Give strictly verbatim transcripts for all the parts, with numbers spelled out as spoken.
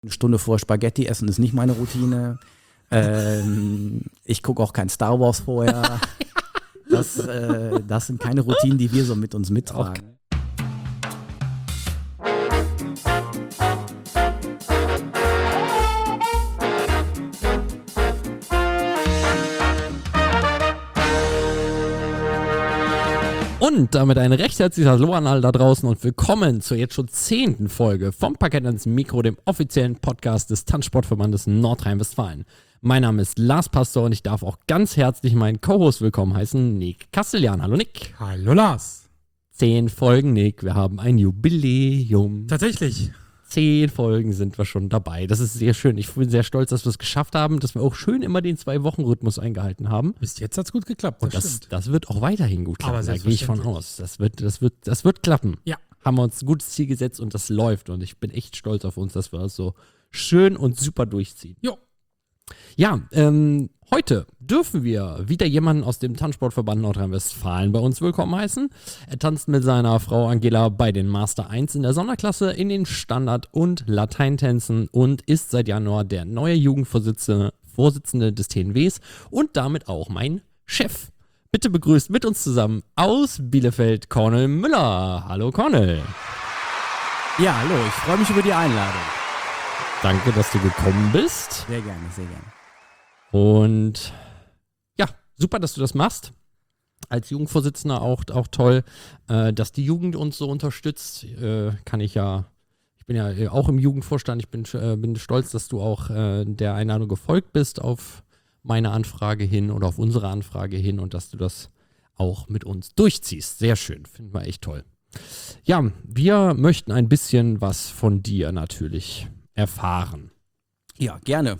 Eine Stunde vor Spaghetti essen ist nicht meine Routine. ähm, ich gucke auch kein Star Wars vorher. Das, äh, das sind keine Routinen, die wir so mit uns mittragen. Okay. Und damit ein recht herzliches Hallo an alle da draußen und willkommen zur jetzt schon zehnten Folge vom Parkett ans Mikro, dem offiziellen Podcast des Tanzsportverbandes Nordrhein-Westfalen. Mein Name ist Lars Pastor und ich darf auch ganz herzlich meinen Co-Host willkommen heißen, Nick Castellan. Hallo Nick. Hallo Lars. Zehn Folgen, Nick, wir haben ein Jubiläum. Tatsächlich. Zehn Folgen sind wir schon dabei. Das ist sehr schön. Ich bin sehr stolz, dass wir es geschafft haben, dass wir auch schön immer den Zwei-Wochen-Rhythmus eingehalten haben. Bis jetzt hat es gut geklappt. Und das, das, das wird auch weiterhin gut klappen. Aber da gehe ich von aus. Das wird, das, wird, das wird klappen. Ja. Haben wir uns ein gutes Ziel gesetzt und das läuft. Und ich bin echt stolz auf uns, dass wir das so schön und super durchziehen. Jo. Ja, ähm, heute dürfen wir wieder jemanden aus dem Tanzsportverband Nordrhein-Westfalen bei uns willkommen heißen. Er tanzt mit seiner Frau Angela bei den Master eins in der Sonderklasse in den Standard- und Lateintänzen und ist seit Januar der neue Jugendvorsitzende Vorsitzende des T N Ws und damit auch mein Chef. Bitte begrüßt mit uns zusammen aus Bielefeld Cornel Müller. Hallo Cornel. Ja, hallo, ich freue mich über die Einladung. Danke, dass du gekommen bist. Sehr gerne, sehr gerne. Und ja, super, dass du das machst. Als Jugendvorsitzender auch, auch toll, äh, dass die Jugend uns so unterstützt. Äh, kann ich ja, ich bin ja auch im Jugendvorstand. Ich bin, äh, bin stolz, dass du auch äh, der Einladung gefolgt bist auf meine Anfrage hin oder auf unsere Anfrage hin und dass du das auch mit uns durchziehst. Sehr schön, finden wir echt toll. Ja, wir möchten ein bisschen was von dir natürlich erfahren. Ja, gerne.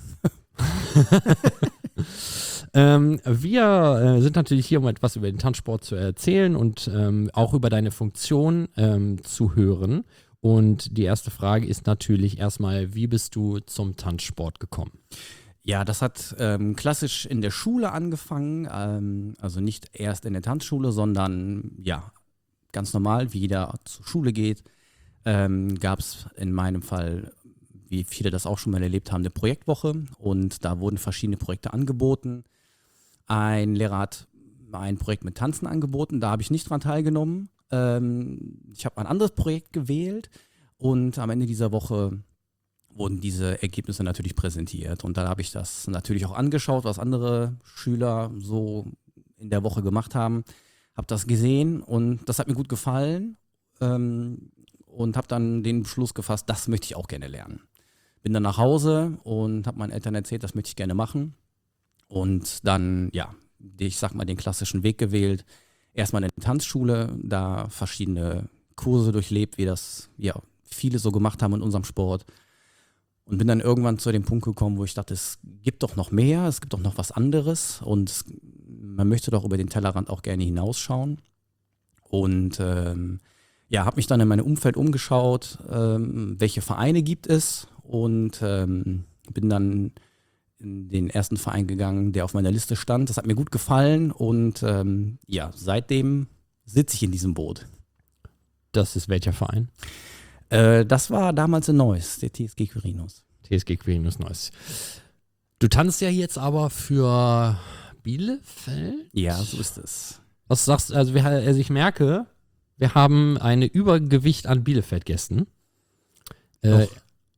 ähm, wir äh, sind natürlich hier, um etwas über den Tanzsport zu erzählen und ähm, auch über deine Funktion ähm, zu hören. Und die erste Frage ist natürlich erstmal, wie bist du zum Tanzsport gekommen? Ja, das hat ähm, klassisch in der Schule angefangen, ähm, also nicht erst in der Tanzschule, sondern ja, ganz normal, wie jeder zur Schule geht, ähm, gab es in meinem Fall, wie viele das auch schon mal erlebt haben, eine Projektwoche und da wurden verschiedene Projekte angeboten. Ein Lehrer hat ein Projekt mit Tanzen angeboten, da habe ich nicht dran teilgenommen. Ähm, ich habe ein anderes Projekt gewählt und am Ende dieser Woche wurden diese Ergebnisse natürlich präsentiert und dann habe ich das natürlich auch angeschaut, was andere Schüler so in der Woche gemacht haben, habe das gesehen und das hat mir gut gefallen ähm, und habe dann den Beschluss gefasst, das möchte ich auch gerne lernen. Bin dann nach Hause und habe meinen Eltern erzählt, das möchte ich gerne machen. Und dann, ja, ich sag mal, den klassischen Weg gewählt. Erstmal in der Tanzschule, da verschiedene Kurse durchlebt, wie das ja viele so gemacht haben in unserem Sport. Und bin dann irgendwann zu dem Punkt gekommen, wo ich dachte, es gibt doch noch mehr, es gibt doch noch was anderes. Und es, man möchte doch über den Tellerrand auch gerne hinausschauen. Und ähm, ja, habe mich dann in meinem Umfeld umgeschaut, ähm, welche Vereine gibt es. Und ähm, bin dann in den ersten Verein gegangen, der auf meiner Liste stand. Das hat mir gut gefallen und ähm, ja, seitdem sitze ich in diesem Boot. Das ist welcher Verein? Äh, das war damals in Neuss, der T S G Quirinus. T S G Quirinus Neuss. Du tanzt ja jetzt aber für Bielefeld? Ja, so ist es. Was sagst du? Also, wir, also ich merke, wir haben eine Übergewicht an Bielefeld-Gästen. Äh,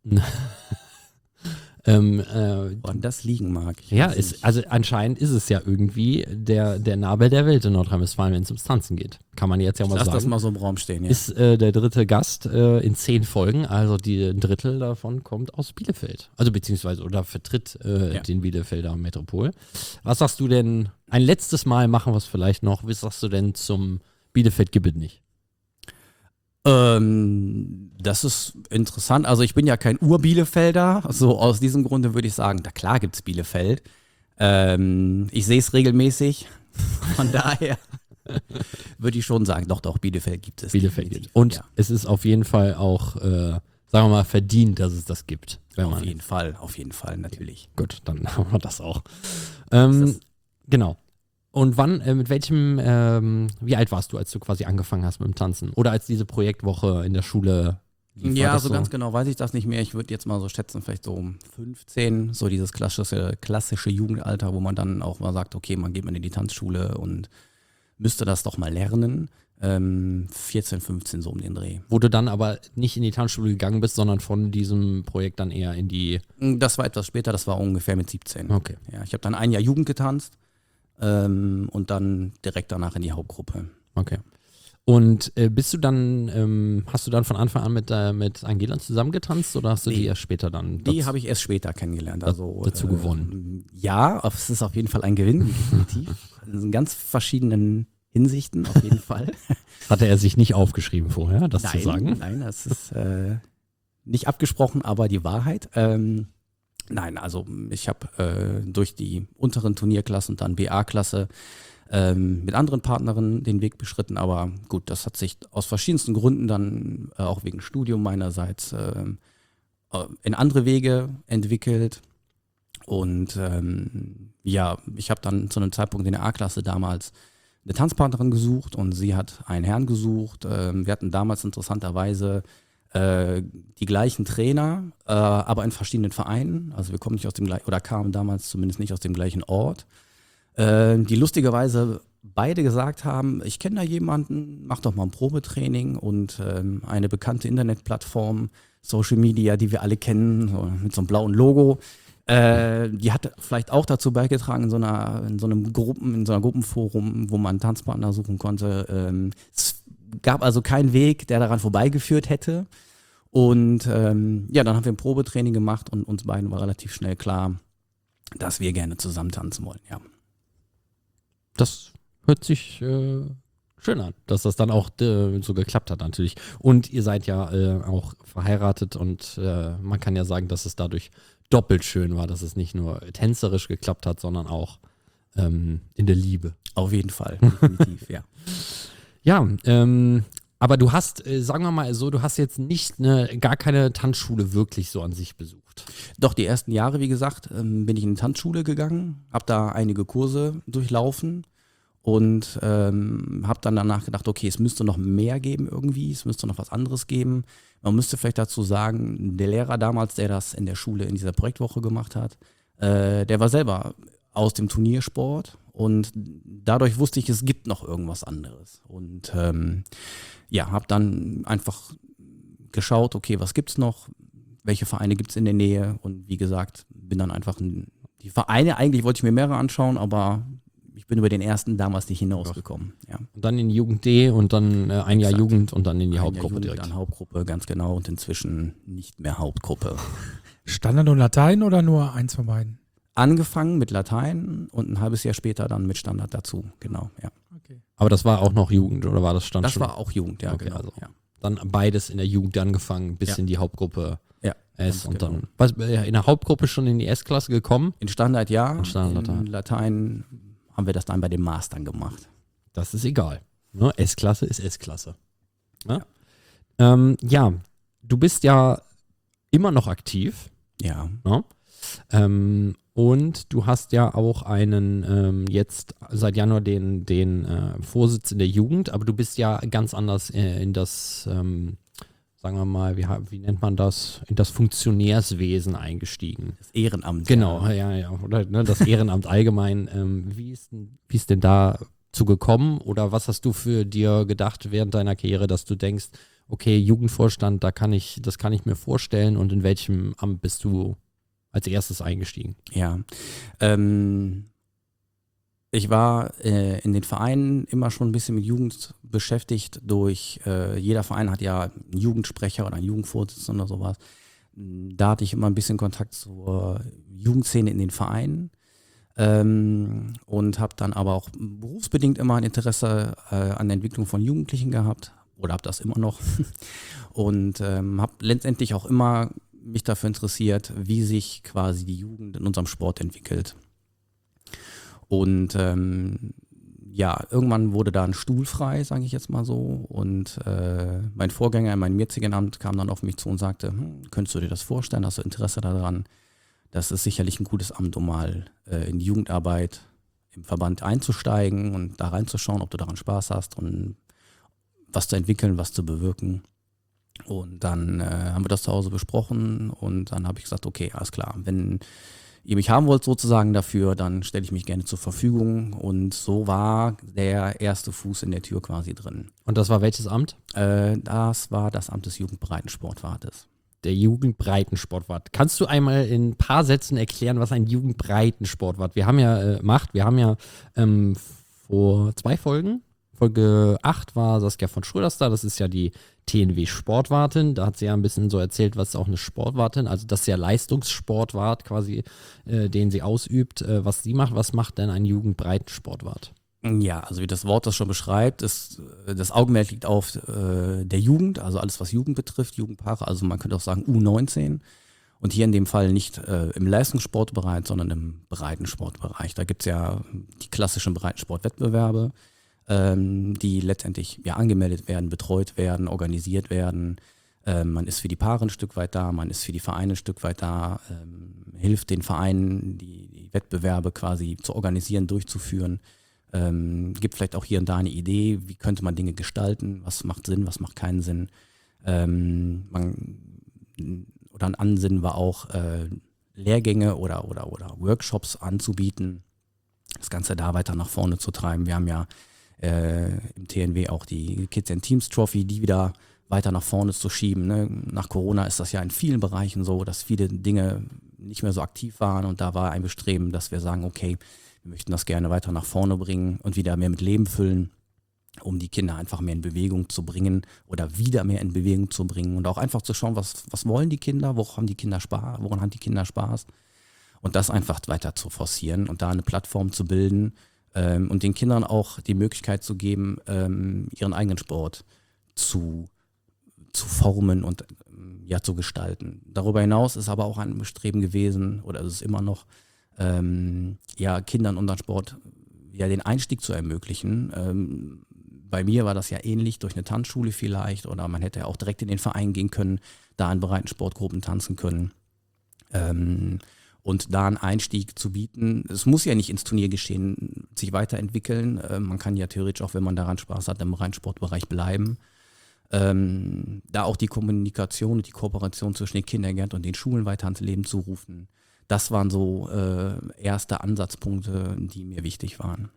ähm, äh, Woran das liegen mag. Ja, ist, also anscheinend ist es ja irgendwie der, der Nabel der Welt in Nordrhein-Westfalen, wenn es ums Tanzen geht. Kann man jetzt ja mal Lass sagen. das mal so im Raum stehen, ja. Ist äh, der dritte Gast äh, in zehn Folgen, also die, ein Drittel davon kommt aus Bielefeld. Also beziehungsweise oder vertritt äh, Ja. den Bielefelder Metropol. Was sagst du denn, ein letztes Mal machen wir es vielleicht noch, was sagst du denn zum Bielefeld-Gibbet nicht? Ähm, das ist interessant. Also ich bin ja kein Ur-Bielefelder. So aus diesem Grunde würde ich sagen, na klar gibt es Bielefeld. Ähm, ich sehe es regelmäßig. Von daher würde ich schon sagen, doch, doch, Bielefeld gibt es. Bielefeld gibt. Und ja. Es ist auf jeden Fall auch, äh, sagen wir mal, verdient, dass es das gibt. Wenn Auf man jeden Fall, auf jeden Fall, natürlich. Gut, dann haben wir das auch. Ähm, das- genau. Und wann, äh, mit welchem, ähm, wie alt warst du, als du quasi angefangen hast mit dem Tanzen? Oder als diese Projektwoche in der Schule Wie war Ja, das so ganz genau weiß ich das nicht mehr. Ich würde jetzt mal so schätzen, vielleicht so um fünfzehn, so dieses klassische, klassische Jugendalter, wo man dann auch mal sagt, okay, man geht mal in die Tanzschule und müsste das doch mal lernen. Ähm, vierzehn, fünfzehn so um den Dreh. Wo du dann aber nicht in die Tanzschule gegangen bist, sondern von diesem Projekt dann eher in die... Das war etwas später, das war ungefähr mit siebzehn. Okay. Ja, ich habe dann ein Jahr Jugend getanzt ähm, und dann direkt danach in die Hauptgruppe. Okay. Und äh, bist du dann, ähm, hast du dann von Anfang an mit, äh, mit Angela zusammengetanzt oder hast du Nee. die erst später dann? Die dazu- habe ich erst später kennengelernt. Also, dazu äh, gewonnen. Ja, es ist auf jeden Fall ein Gewinn, definitiv. In ganz verschiedenen Hinsichten auf jeden Fall. Hatte er sich nicht aufgeschrieben vorher, das nein, zu sagen? Nein, das ist äh, nicht abgesprochen, aber die Wahrheit. Ähm, nein, also ich habe äh, durch die unteren Turnierklassen und dann B A-Klasse ähm, mit anderen Partnerinnen den Weg beschritten, aber gut, das hat sich aus verschiedensten Gründen dann äh, auch wegen Studium meinerseits äh, in andere Wege entwickelt. Und ähm, ja, ich habe dann zu einem Zeitpunkt in der A-Klasse damals eine Tanzpartnerin gesucht und sie hat einen Herrn gesucht. Ähm, wir hatten damals interessanterweise äh, die gleichen Trainer, äh, aber in verschiedenen Vereinen. Also wir kommen nicht aus dem gleichen, oder kamen damals zumindest nicht aus dem gleichen Ort. Äh, die lustigerweise beide gesagt haben, ich kenne da jemanden, mach doch mal ein Probetraining und ähm, eine bekannte Internetplattform, Social Media, die wir alle kennen, so, mit so einem blauen Logo. Äh, die hat vielleicht auch dazu beigetragen, in so einer, in so einem Gruppen, in so einer Gruppenforum, wo man einen Tanzpartner suchen konnte. Ähm, es gab also keinen Weg, der daran vorbeigeführt hätte. Und ähm, ja, dann haben wir ein Probetraining gemacht und uns beiden war relativ schnell klar, dass wir gerne zusammen tanzen wollen, ja. Das hört sich äh, schön an, dass das dann auch äh, so geklappt hat natürlich. Und ihr seid ja äh, auch verheiratet und äh, man kann ja sagen, dass es dadurch doppelt schön war, dass es nicht nur tänzerisch geklappt hat, sondern auch ähm, in der Liebe. Auf jeden Fall, definitiv, ja. Ja, ähm, aber du hast, äh, sagen wir mal so, du hast jetzt nicht eine, gar keine Tanzschule wirklich so an sich besucht. Doch, die ersten Jahre, wie gesagt, ähm, bin ich in die Tanzschule gegangen, habe da einige Kurse durchlaufen und ähm, habe dann danach gedacht, okay, es müsste noch mehr geben irgendwie, es müsste noch was anderes geben. Man müsste vielleicht dazu sagen, der Lehrer damals, der das in der Schule in dieser Projektwoche gemacht hat, äh, der war selber aus dem Turniersport und dadurch wusste ich, es gibt noch irgendwas anderes. Und ähm, ja, habe dann einfach geschaut, okay, was gibt's noch, welche Vereine gibt's in der Nähe und wie gesagt, bin dann einfach in die Vereine, eigentlich wollte ich mir mehrere anschauen, aber ich bin über den ersten damals nicht hinausgekommen. Ja. Und dann in die Jugend D und dann äh, ein Jahr Exakt. Jugend und dann in die Ein Jahr Hauptgruppe Jugend, direkt. Dann Hauptgruppe, ganz genau, und inzwischen nicht mehr Hauptgruppe. Standard und Latein oder nur eins von beiden? Angefangen mit Latein und ein halbes Jahr später dann mit Standard dazu, genau, ja. Okay. Aber das war auch noch Jugend oder war das Stand Das schon? war auch Jugend, ja, Okay, genau. also. Ja. Dann beides in der Jugend angefangen, bis Ja. in die Hauptgruppe Ja, S ganz und genau. dann was, äh, in der Hauptgruppe schon in die S-Klasse gekommen. In Standard ja, In Standard, in Latein haben wir das dann bei den Mastern gemacht. Das ist egal. Ne? S-Klasse ist S-Klasse. Ne? Ja. Ähm, ja, du bist ja immer noch aktiv. Ja, Ne? Ähm, und du hast ja auch einen, ähm, jetzt seit Januar den, den äh, Vorsitz in der Jugend, aber du bist ja ganz anders äh, in das, ähm, sagen wir mal, wie, ha- wie nennt man das, in das Funktionärswesen eingestiegen. das Ehrenamt. Genau, Ja. ja, ja, oder ne, das Ehrenamt allgemein. Ähm, wie ist denn, wie ist denn dazu gekommen oder was hast du für dir gedacht während deiner Karriere, dass du denkst, okay, Jugendvorstand, da kann ich, das kann ich mir vorstellen und in welchem Amt bist du als erstes eingestiegen? Ja, ähm, ich war äh, in den Vereinen immer schon ein bisschen mit Jugend beschäftigt. Durch äh, jeder Verein hat ja einen Jugendsprecher oder einen Jugendvorsitzenden oder sowas. Da hatte ich immer ein bisschen Kontakt zur Jugendszene in den Vereinen ähm, und habe dann aber auch berufsbedingt immer ein Interesse äh, an der Entwicklung von Jugendlichen gehabt oder habe das immer noch und ähm, habe letztendlich auch immer mich dafür interessiert, wie sich quasi die Jugend in unserem Sport entwickelt. Und ähm, ja, irgendwann wurde da ein Stuhl frei, sage ich jetzt mal so. Und äh, mein Vorgänger in meinem jetzigen Amt kam dann auf mich zu und sagte, hm, könntest du dir das vorstellen, hast du Interesse daran? Das ist sicherlich ein gutes Amt, um mal äh, in die Jugendarbeit im Verband einzusteigen und da reinzuschauen, ob du daran Spaß hast und was zu entwickeln, was zu bewirken. Und dann äh, haben wir das zu Hause besprochen und dann habe ich gesagt, okay, alles klar, wenn ihr mich haben wollt sozusagen dafür, dann stelle ich mich gerne zur Verfügung. Und so war der erste Fuß in der Tür quasi drin. Und das war welches Amt? Äh, das war das Amt des Jugendbreitensportwartes. Der Jugendbreitensportwart. Kannst du einmal in ein paar Sätzen erklären, was ein Jugendbreitensportwart? Wir haben ja äh, macht, wir haben ja ähm, vor zwei Folgen, Folge acht war Saskia von Schröders da, das ist ja die T N W-Sportwartin, da hat sie ja ein bisschen so erzählt, was ist auch eine Sportwartin, also das ist ja Leistungssportwart quasi, äh, den sie ausübt, äh, was sie macht. Was macht denn ein Jugendbreitensportwart? Ja, also wie das Wort das schon beschreibt, ist, das Augenmerk liegt auf äh, der Jugend, also alles was Jugend betrifft, Jugendpaare, also man könnte auch sagen U neunzehn. Und hier in dem Fall nicht äh, im Leistungssportbereich, sondern im Breitensportbereich. Da gibt es ja die klassischen Breitensportwettbewerbe, ähm, die letztendlich ja angemeldet werden, betreut werden, organisiert werden. Ähm, man ist für die Paare ein Stück weit da, man ist für die Vereine ein Stück weit da, ähm, hilft den Vereinen, die, die Wettbewerbe quasi zu organisieren, durchzuführen. Ähm, gibt vielleicht auch hier und da eine Idee, wie könnte man Dinge gestalten, was macht Sinn, was macht keinen Sinn. Ähm, man, oder ein Ansinnen war auch, äh, Lehrgänge oder, oder, oder Workshops anzubieten, das Ganze da weiter nach vorne zu treiben. Wir haben ja äh, im T N W auch die Kids and Teams Trophy, die wieder weiter nach vorne zu schieben. Ne? Nach Corona ist das ja in vielen Bereichen so, dass viele Dinge nicht mehr so aktiv waren und da war ein Bestreben, dass wir sagen, okay, wir möchten das gerne weiter nach vorne bringen und wieder mehr mit Leben füllen, um die Kinder einfach mehr in Bewegung zu bringen oder wieder mehr in Bewegung zu bringen und auch einfach zu schauen, was, was wollen die Kinder, woran haben die Kinder Spaß, woran haben die Kinder Spaß und das einfach weiter zu forcieren und da eine Plattform zu bilden ähm, und den Kindern auch die Möglichkeit zu geben, ähm, ihren eigenen Sport zu, zu formen und ähm, ja, zu gestalten. Darüber hinaus ist aber auch ein Bestreben gewesen oder ist es immer noch, ähm, ja, Kindern unseren Sport ja den Einstieg zu ermöglichen. Ähm, bei mir war das ja ähnlich, durch eine Tanzschule vielleicht oder man hätte ja auch direkt in den Verein gehen können, da in Breitensportgruppen tanzen können ähm, und da einen Einstieg zu bieten. Es muss ja nicht ins Turniergeschehen sich weiterentwickeln. Äh, man kann ja theoretisch auch, wenn man daran Spaß hat, im Breitensportbereich bleiben. Ähm, da auch die Kommunikation und die Kooperation zwischen den Kindergärten und den Schulen weiter ans Leben zu rufen. Das waren so äh, erste Ansatzpunkte, die mir wichtig waren.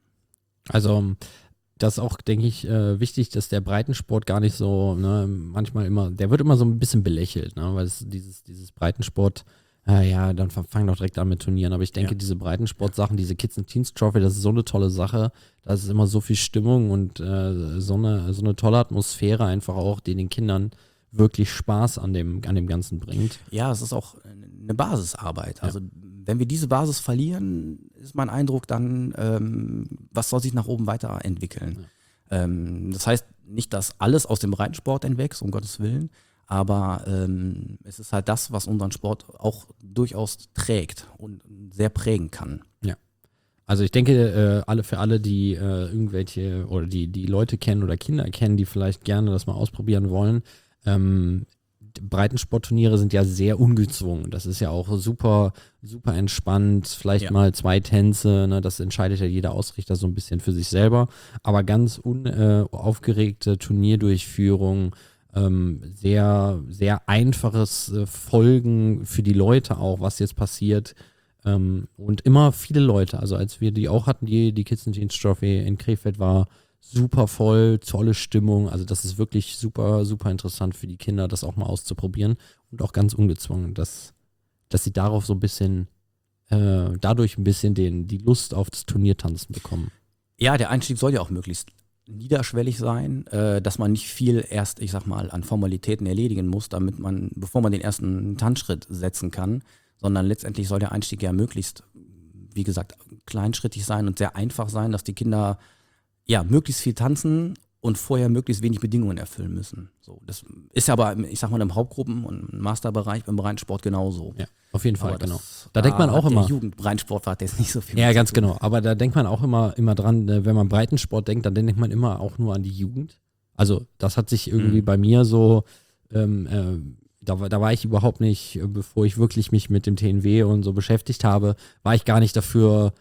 Also das ist auch, denke ich, äh, wichtig, dass der Breitensport gar nicht so, ne, manchmal immer, der wird immer so ein bisschen belächelt, ne, weil es dieses, dieses Breitensport, äh, ja, dann fang doch direkt an mit Turnieren, aber ich denke, Ja. diese Breitensport-Sachen, diese Kids and Teens Trophy, das ist so eine tolle Sache, da ist immer so viel Stimmung und äh, so, eine, so eine tolle Atmosphäre einfach auch, die den Kindern wirklich Spaß an dem, an dem Ganzen bringt. Ja, es ist auch eine Basisarbeit. Also wenn wir diese Basis verlieren, ist mein Eindruck dann, ähm, was soll sich nach oben weiterentwickeln. Ja. Ähm, das heißt nicht, dass alles aus dem Breitensport entwächst, um Gottes Willen, aber ähm, es ist halt das, was unseren Sport auch durchaus trägt und sehr prägen kann. Ja. Also ich denke, äh, alle für alle, die äh, irgendwelche oder die, die Leute kennen oder Kinder kennen, die vielleicht gerne das mal ausprobieren wollen, ähm, Breitensportturniere sind ja sehr ungezwungen. Das ist ja auch super, super entspannt. Vielleicht Ja. mal zwei Tänze, ne? Das entscheidet ja jeder Ausrichter so ein bisschen für sich selber. Aber ganz unaufgeregte Turnierdurchführung, ähm, sehr, sehr einfaches äh, Folgen für die Leute auch, was jetzt passiert. Ähm, und immer viele Leute. Also als wir die auch hatten, die, die Kids and Teens Trophy in Krefeld war super voll, tolle Stimmung. Also das ist wirklich super, super interessant für die Kinder, das auch mal auszuprobieren und auch ganz ungezwungen, dass, dass sie darauf so ein bisschen, äh, dadurch ein bisschen den, die Lust auf das Turniertanzen bekommen. Ja, der Einstieg soll ja auch möglichst niederschwellig sein, äh, dass man nicht viel erst, ich sag mal, an Formalitäten erledigen muss, damit man, bevor man den ersten Tanzschritt setzen kann, sondern letztendlich soll der Einstieg ja möglichst, wie gesagt, kleinschrittig sein und sehr einfach sein, dass die Kinder ja, möglichst viel tanzen und vorher möglichst wenig Bedingungen erfüllen müssen. So, das ist ja aber, ich sag mal, im Hauptgruppen- und im Masterbereich beim Breitensport genauso. Ja, auf jeden Fall, Aber genau. das, Da denkt man auch hat immer. Der Jugendbreitensport hat jetzt nicht so viel. Ja, mit ganz zu tun. genau. Aber da denkt man auch immer, immer dran, äh, wenn man Breitensport denkt, dann denkt man immer auch nur an die Jugend. Also das hat sich irgendwie Mhm. bei mir so, ähm, äh, da, war- da war ich überhaupt nicht, äh, bevor ich wirklich mich mit dem T N W und so beschäftigt habe, war ich gar nicht dafür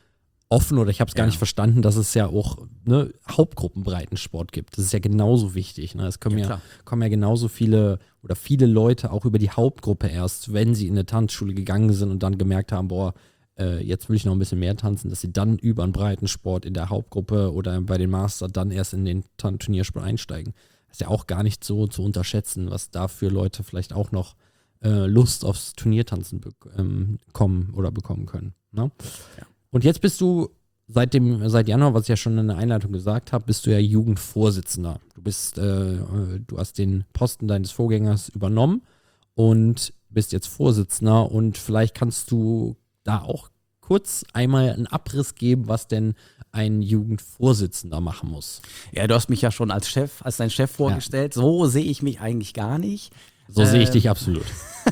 offen oder ich habe es gar Ja. nicht verstanden, dass es ja auch ne, Hauptgruppenbreitensport gibt. Das ist ja genauso wichtig. Ne? Es kommen Ja, ja, klar. kommen ja genauso viele oder viele Leute auch über die Hauptgruppe erst, wenn sie in eine Tanzschule gegangen sind und dann gemerkt haben, boah, äh, jetzt will ich noch ein bisschen mehr tanzen, dass sie dann über einen Breitensport in der Hauptgruppe oder bei den Master dann erst in den Tan- Turniersport einsteigen. Das ist ja auch gar nicht so zu unterschätzen, was da für Leute vielleicht auch noch äh, Lust aufs Turniertanzen be- ähm, kommen oder bekommen können. Ne? Ja. Und jetzt bist du seit dem, seit Januar, was ich ja schon in der Einleitung gesagt habe, bist du ja Jugendvorsitzender. Du bist, äh, äh, du hast den Posten deines Vorgängers übernommen und bist jetzt Vorsitzender und vielleicht kannst du da auch kurz einmal einen Abriss geben, was denn ein Jugendvorsitzender machen muss. Ja, du hast mich ja schon als Chef, als dein Chef vorgestellt. So sehe ich mich eigentlich gar nicht. So sehe ich Ähm, dich absolut.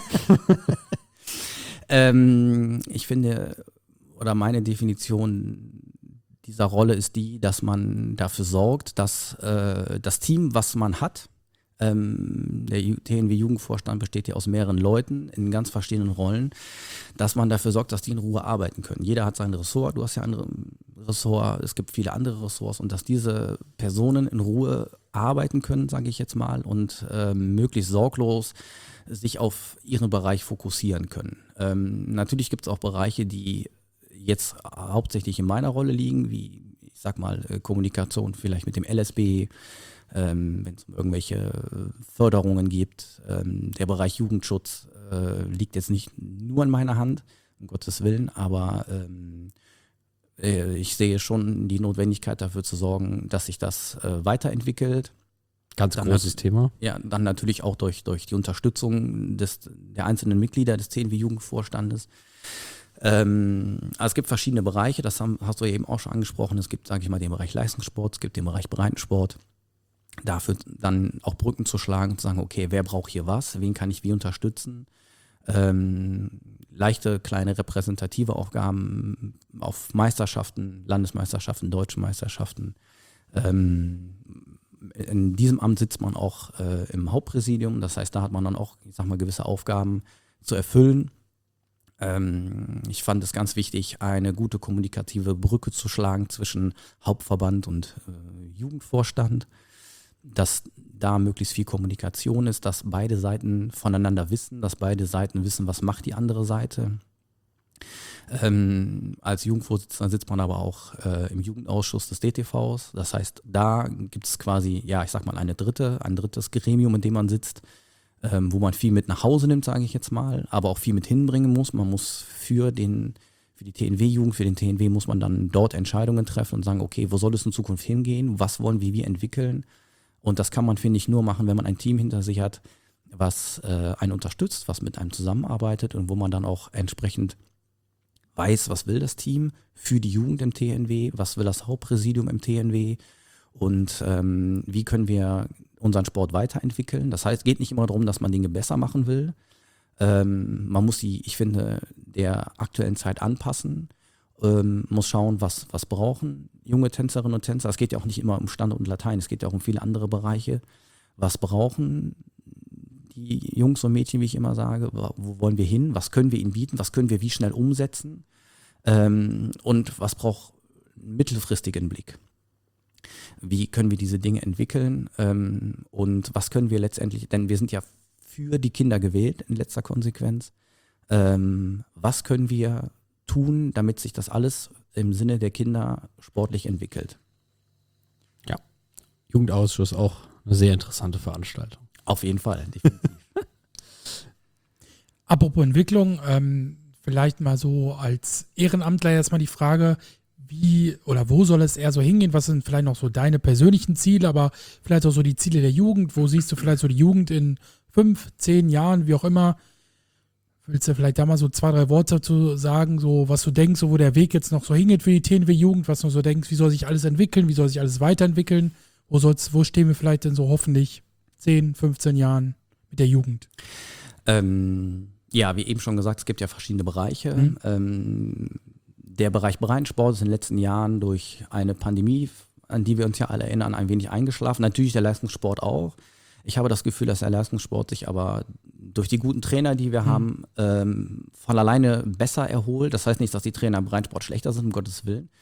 Ähm, ich finde, oder meine Definition dieser Rolle ist die, dass man dafür sorgt, dass äh, das Team, was man hat, ähm, der Ju- T N W-Jugendvorstand besteht ja aus mehreren Leuten in ganz verschiedenen Rollen, dass man dafür sorgt, dass die in Ruhe arbeiten können. Jeder hat sein Ressort, du hast ja andere Ressort, es gibt viele andere Ressorts und dass diese Personen in Ruhe arbeiten können, sage ich jetzt mal, und ähm, möglichst sorglos sich auf ihren Bereich fokussieren können. Ähm, natürlich gibt es auch Bereiche, die jetzt hauptsächlich in meiner Rolle liegen, wie ich sag mal äh, Kommunikation vielleicht mit dem L S B, ähm, wenn es um irgendwelche äh, Förderungen gibt. Ähm, der Bereich Jugendschutz äh, liegt jetzt nicht nur in meiner Hand, um Gottes Willen, aber ähm, äh, ich sehe schon die Notwendigkeit dafür zu sorgen, dass sich das äh, weiterentwickelt. Ganz Dann großes hat- Thema. Ja, dann natürlich auch durch, durch die Unterstützung des, der einzelnen Mitglieder des T N W-Jugendvorstandes. Ähm, also es gibt verschiedene Bereiche, das haben, hast du ja eben auch schon angesprochen. Es gibt, sage ich mal, den Bereich Leistungssport, es gibt den Bereich Breitensport. Dafür dann auch Brücken zu schlagen und zu sagen, okay, wer braucht hier was, wen kann ich wie unterstützen. Ähm, leichte, kleine repräsentative Aufgaben auf Meisterschaften, Landesmeisterschaften, deutschen Meisterschaften. Ähm, in diesem Amt sitzt man auch äh, im Hauptpräsidium, das heißt, da hat man dann auch, ich sag mal, gewisse Aufgaben zu erfüllen. Ähm, ich fand es ganz wichtig, eine gute kommunikative Brücke zu schlagen zwischen Hauptverband und äh, Jugendvorstand, dass da möglichst viel Kommunikation ist, dass beide Seiten voneinander wissen, dass beide Seiten wissen, was macht die andere Seite. Ähm, als Jugendvorsitzender sitzt man aber auch äh, im Jugendausschuss des D T Vs. Das heißt, da gibt es quasi, ja, ich sag mal, eine dritte, ein drittes Gremium, in dem man sitzt, ähm, wo man viel mit nach Hause nimmt, sage ich jetzt mal, aber auch viel mit hinbringen muss. Man muss für den, für die T N W-Jugend, für den T N W muss man dann dort Entscheidungen treffen und sagen, okay, wo soll es in Zukunft hingehen? Was wollen wir wie entwickeln? Und das kann man, finde ich, nur machen, wenn man ein Team hinter sich hat, was äh, einen unterstützt, was mit einem zusammenarbeitet und wo man dann auch entsprechend weiß, was will das Team für die Jugend im T N W, was will das Hauptpräsidium im T N W und ähm, wie können wir unseren Sport weiterentwickeln. Das heißt, es geht nicht immer darum, dass man Dinge besser machen will. Ähm, man muss die, ich finde, der aktuellen Zeit anpassen, ähm, muss schauen, was, was brauchen junge Tänzerinnen und Tänzer. Es geht ja auch nicht immer um Standard und Latein, es geht ja auch um viele andere Bereiche. Was brauchen die Jungs und Mädchen, wie ich immer sage, wo wollen wir hin, was können wir ihnen bieten, was können wir wie schnell umsetzen ähm, und was braucht einen mittelfristigen Blick. Wie können wir diese Dinge entwickeln ähm, und was können wir letztendlich, denn wir sind ja für die Kinder gewählt in letzter Konsequenz, ähm, was können wir tun, damit sich das alles im Sinne der Kinder sportlich entwickelt. Jugendausschuss auch eine sehr interessante Veranstaltung. Auf jeden Fall, definitiv. Apropos Entwicklung, ähm, vielleicht mal so als Ehrenamtler erstmal die Frage, wie oder wo soll es eher so hingehen? Was sind vielleicht noch so deine persönlichen Ziele, aber vielleicht auch so die Ziele der Jugend? Wo siehst du vielleicht so die Jugend in fünf, zehn Jahren, wie auch immer? Willst du vielleicht da mal so zwei, drei Worte dazu sagen, so was du denkst, so wo der Weg jetzt noch so hingeht für die T N W-Jugend, was du so denkst, wie soll sich alles entwickeln, wie soll sich alles weiterentwickeln? Wo soll's, wo stehen wir vielleicht denn so hoffentlich zehn, fünfzehn Jahren mit der Jugend? Ähm, ja, wie eben schon gesagt, es gibt ja verschiedene Bereiche. Mhm. Ähm, der Bereich Breitensport ist in den letzten Jahren durch eine Pandemie, an die wir uns ja alle erinnern, ein wenig eingeschlafen. Natürlich der Leistungssport auch. Ich habe das Gefühl, dass der Leistungssport sich aber durch die guten Trainer, die wir Mhm. haben, ähm, von alleine besser erholt. Das heißt nicht, dass die Trainer im Breitensport schlechter sind, um Gottes Willen.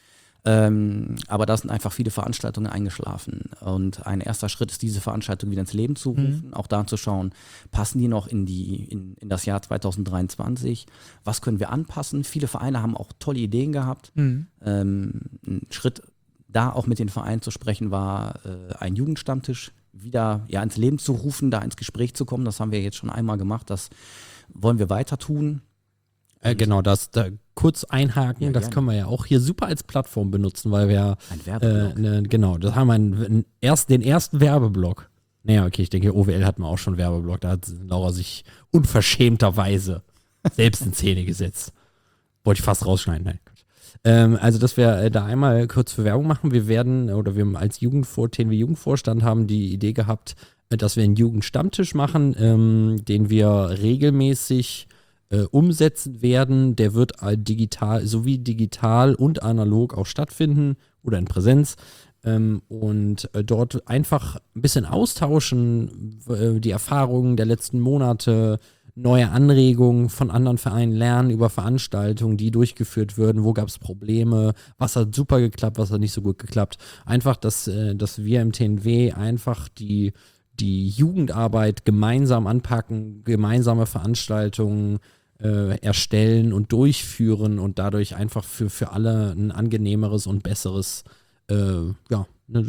Ähm, aber da sind einfach viele Veranstaltungen eingeschlafen. Und ein erster Schritt ist, diese Veranstaltung wieder ins Leben zu rufen, mhm. auch da zu schauen, passen die noch in, die, in, in das Jahr zwanzig dreiundzwanzig? Was können wir anpassen? Viele Vereine haben auch tolle Ideen gehabt. Mhm. Ähm, ein Schritt, da auch mit den Vereinen zu sprechen, war äh, ein Jugendstammtisch wieder ja, ins Leben zu rufen, da ins Gespräch zu kommen. Das haben wir jetzt schon einmal gemacht. Das wollen wir weiter tun. Äh, genau, das da kurz einhaken, ja, das gerne. Können wir ja auch hier super als Plattform benutzen, weil wir ein Werbeblock. Äh, ne, genau, das haben wir einen, einen erst, den ersten Werbeblock. Naja, okay, ich denke, O W L hat man auch schon einen Werbeblock, da hat Laura sich unverschämterweise selbst in Szene gesetzt. Wollte ich fast rausschneiden, nein. Ähm, also, dass wir äh, da einmal kurz für Werbung machen. Wir werden, oder wir haben als Jugendvor- T N W Jugendvorstand haben die Idee gehabt, äh, dass wir einen Jugendstammtisch machen, ähm, den wir regelmäßig Äh, umsetzen werden. Der wird äh, digital, sowie digital und analog auch stattfinden oder in Präsenz ähm, und äh, dort einfach ein bisschen austauschen, äh, die Erfahrungen der letzten Monate, neue Anregungen von anderen Vereinen lernen über Veranstaltungen, die durchgeführt würden, wo gab es Probleme, was hat super geklappt, was hat nicht so gut geklappt. Einfach, dass, äh, dass wir im T N W einfach die die Jugendarbeit gemeinsam anpacken, gemeinsame Veranstaltungen äh, erstellen und durchführen und dadurch einfach für, für alle ein angenehmeres und besseres äh, ja, ne,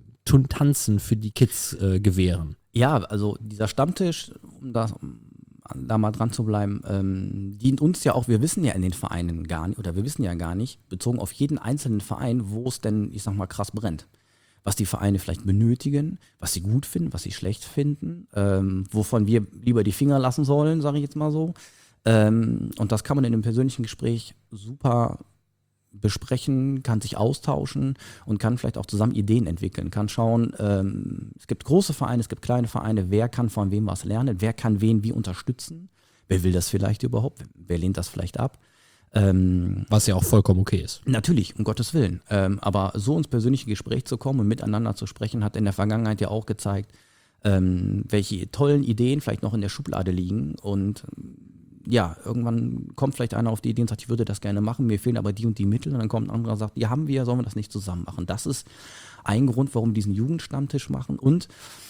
Tanzen für die Kids äh, gewähren. Ja, also dieser Stammtisch, um da, um da mal dran zu bleiben, ähm, dient uns ja auch, wir wissen ja in den Vereinen gar nicht, oder wir wissen ja gar nicht, bezogen auf jeden einzelnen Verein, wo es denn, ich sag mal, krass brennt. Was die Vereine vielleicht benötigen, was sie gut finden, was sie schlecht finden, ähm, wovon wir lieber die Finger lassen sollen, sage ich jetzt mal so. Ähm, und das kann man in einem persönlichen Gespräch super besprechen, kann sich austauschen und kann vielleicht auch zusammen Ideen entwickeln, kann schauen, ähm, es gibt große Vereine, es gibt kleine Vereine, wer kann von wem was lernen, wer kann wen wie unterstützen, wer will das vielleicht überhaupt, wer lehnt das vielleicht ab. Ähm, Was ja auch vollkommen okay ist. Natürlich, um Gottes Willen. Ähm, aber so ins persönliche Gespräch zu kommen und miteinander zu sprechen, hat in der Vergangenheit ja auch gezeigt, ähm, welche tollen Ideen vielleicht noch in der Schublade liegen. Und ja, irgendwann kommt vielleicht einer auf die Idee und sagt, ich würde das gerne machen, mir fehlen aber die und die Mittel. Und dann kommt ein anderer und sagt, die haben wir, sollen wir das nicht zusammen machen? Das ist ein Grund, warum wir diesen Jugendstammtisch machen. Und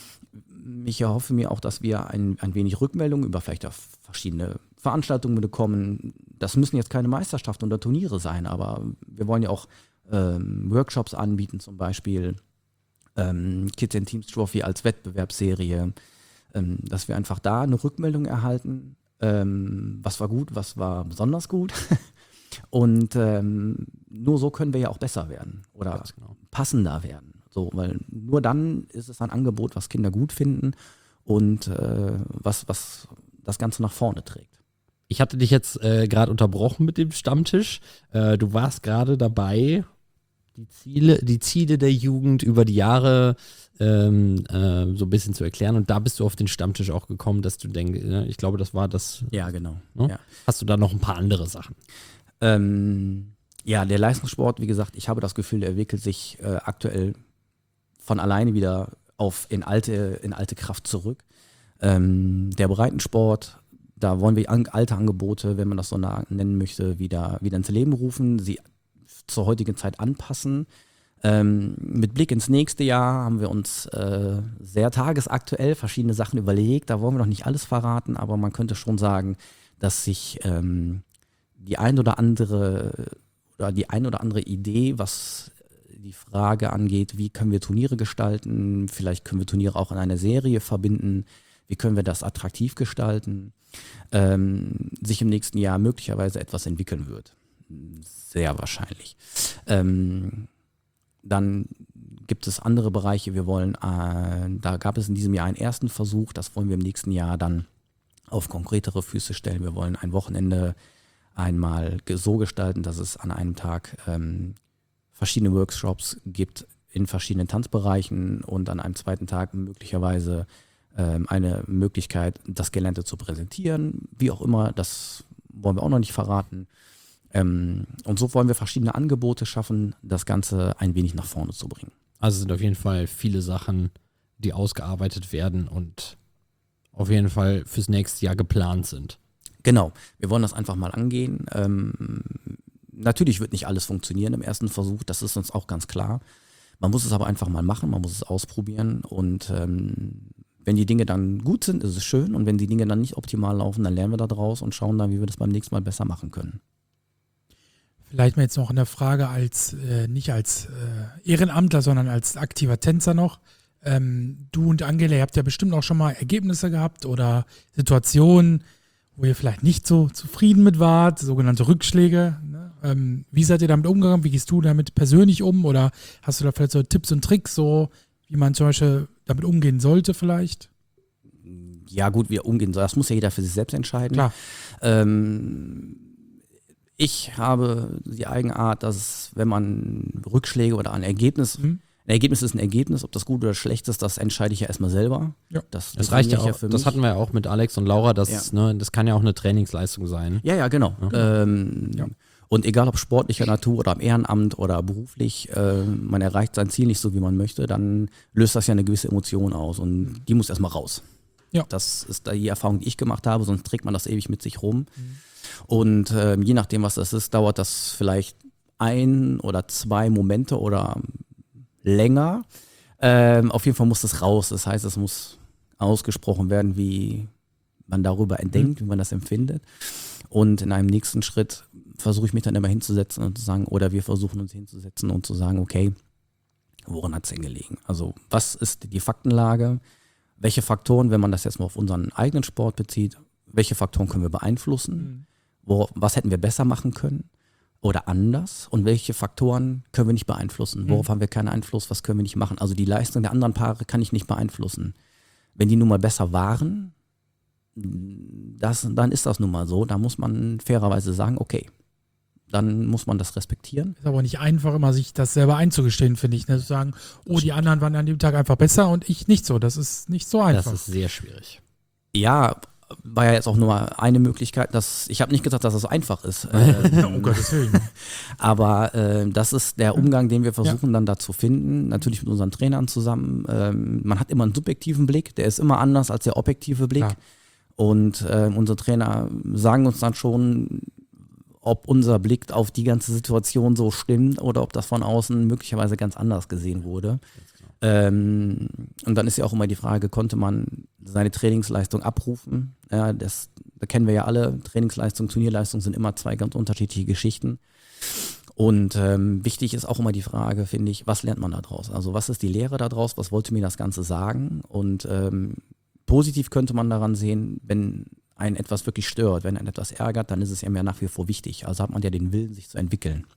ich erhoffe mir auch, dass wir ein, ein wenig Rückmeldung über vielleicht auch verschiedene Veranstaltungen bekommen. Das müssen jetzt keine Meisterschaften oder Turniere sein, aber wir wollen ja auch ähm, Workshops anbieten, zum Beispiel ähm, Kids and Teams Trophy als Wettbewerbsserie, ähm, dass wir einfach da eine Rückmeldung erhalten, ähm, was war gut, was war besonders gut. Und ähm, nur so können wir ja auch besser werden oder genau. passender werden. So, weil nur dann ist es ein Angebot, was Kinder gut finden und äh, was, was das Ganze nach vorne trägt. Ich hatte dich jetzt äh, gerade unterbrochen mit dem Stammtisch. Äh, du warst gerade dabei, die Ziele, die Ziele der Jugend über die Jahre ähm, äh, so ein bisschen zu erklären. Und da bist du auf den Stammtisch auch gekommen, dass du denkst, ne? Ich glaube, das war das. Ja, genau. Ne? Ja. Hast du da noch ein paar andere Sachen? Ähm, ja, der Leistungssport, wie gesagt, ich habe das Gefühl, der entwickelt sich äh, aktuell von alleine wieder auf in alte, in alte Kraft zurück. Ähm, der Breitensport, da wollen wir an, alte Angebote, wenn man das so nennen möchte, wieder, wieder ins Leben rufen, sie zur heutigen Zeit anpassen. Ähm, mit Blick ins nächste Jahr haben wir uns äh, sehr tagesaktuell verschiedene Sachen überlegt. Da wollen wir noch nicht alles verraten, aber man könnte schon sagen, dass sich ähm, die ein oder andere oder die ein oder andere Idee, was die Frage angeht, wie können wir Turniere gestalten, vielleicht können wir Turniere auch in eine Serie verbinden, wie können wir das attraktiv gestalten, ähm, sich im nächsten Jahr möglicherweise etwas entwickeln wird. Sehr wahrscheinlich. Ähm, dann gibt es andere Bereiche, wir wollen, äh, da gab es in diesem Jahr einen ersten Versuch, das wollen wir im nächsten Jahr dann auf konkretere Füße stellen. Wir wollen ein Wochenende einmal so gestalten, dass es an einem Tag ähm, verschiedene Workshops gibt in verschiedenen Tanzbereichen und an einem zweiten Tag möglicherweise ähm, eine Möglichkeit, das Gelernte zu präsentieren. Wie auch immer, das wollen wir auch noch nicht verraten. Ähm, und so wollen wir verschiedene Angebote schaffen, das Ganze ein wenig nach vorne zu bringen. Also sind auf jeden Fall viele Sachen, die ausgearbeitet werden und auf jeden Fall fürs nächste Jahr geplant sind. Genau, wir wollen das einfach mal angehen. Ähm, natürlich wird nicht alles funktionieren im ersten Versuch, das ist uns auch ganz klar. Man muss es aber einfach mal machen, man muss es ausprobieren und ähm, wenn die Dinge dann gut sind, ist es schön und wenn die Dinge dann nicht optimal laufen, dann lernen wir da draus und schauen dann, wie wir das beim nächsten Mal besser machen können. Vielleicht mal jetzt noch eine Frage als, äh, nicht als äh, Ehrenamtler, sondern als aktiver Tänzer noch. Ähm, du und Angela, ihr habt ja bestimmt auch schon mal Ergebnisse gehabt oder Situationen, wo ihr vielleicht nicht so zufrieden mit wart, sogenannte Rückschläge. Ne? Ähm, wie seid ihr damit umgegangen? Wie gehst du damit persönlich um? Oder hast du da vielleicht so Tipps und Tricks, so wie man zum Beispiel damit umgehen sollte vielleicht? Ja gut, wir umgehen, das muss ja jeder für sich selbst entscheiden. Klar. Ähm, ich habe die Eigenart, dass wenn man Rückschläge oder ein Ergebnis, Mhm. ein Ergebnis ist ein Ergebnis, ob das gut oder schlecht ist, das entscheide ich ja erstmal selber. Ja. Das, Das reicht ja definiere ich auch, für das mich. hatten wir ja auch mit Alex und Laura, das, Ja. ne, das kann ja auch eine Trainingsleistung sein. Ja, ja, genau. Ähm, Ja. Und egal ob sportlicher Natur oder im Ehrenamt oder beruflich, äh, man erreicht sein Ziel nicht so, wie man möchte, dann löst das ja eine gewisse Emotion aus und die muss erstmal raus. Ja. Das ist da die Erfahrung, die ich gemacht habe, sonst trägt man das ewig mit sich rum. Und ähm, je nachdem, was das ist, dauert das vielleicht ein oder zwei Momente oder länger. Ähm, auf jeden Fall muss das raus. Das heißt, es muss ausgesprochen werden, wie man darüber denkt, wie man das empfindet. Und in einem nächsten Schritt versuche ich mich dann immer hinzusetzen und zu sagen, oder wir versuchen uns hinzusetzen und zu sagen, okay, woran hat es denn gelegen? Also was ist die Faktenlage? Welche Faktoren, wenn man das jetzt mal auf unseren eigenen Sport bezieht, welche Faktoren können wir beeinflussen? Wo, was hätten wir besser machen können oder anders? Und welche Faktoren können wir nicht beeinflussen? Worauf haben wir keinen Einfluss? Was können wir nicht machen? Also die Leistung der anderen Paare kann ich nicht beeinflussen. Wenn die nun mal besser waren, das, dann ist das nun mal so. Da muss man fairerweise sagen, okay, dann muss man das respektieren. Ist aber nicht einfach, immer sich das selber einzugestehen, finde ich. Ne? Zu sagen, oh, die anderen waren an dem Tag einfach besser und ich nicht so. Das ist nicht so einfach. Das ist sehr schwierig. Ja, war ja jetzt auch nur eine Möglichkeit. Dass, ich habe nicht gesagt, dass das so einfach ist. Ähm, um Gottes Willen. Aber äh, das ist der Umgang, den wir versuchen dann da zu finden. Natürlich mit unseren Trainern zusammen. Ähm, man hat immer einen subjektiven Blick, der ist immer anders als der objektive Blick. Klar. Und äh, unsere Trainer sagen uns dann schon, ob unser Blick auf die ganze Situation so stimmt oder ob das von außen möglicherweise ganz anders gesehen wurde. Ähm, und dann ist ja auch immer die Frage, konnte man seine Trainingsleistung abrufen? Ja, das, da kennen wir ja alle, Trainingsleistung, Turnierleistung sind immer zwei ganz unterschiedliche Geschichten. Und ähm, wichtig ist auch immer die Frage, finde ich, was lernt man da draus? Also was ist die Lehre da draus? Was wollte mir das Ganze sagen? Und ähm, positiv könnte man daran sehen, wenn einen etwas wirklich stört, wenn einen etwas ärgert, dann ist es ja mehr nach wie vor wichtig. Also hat man ja den Willen, sich zu entwickeln.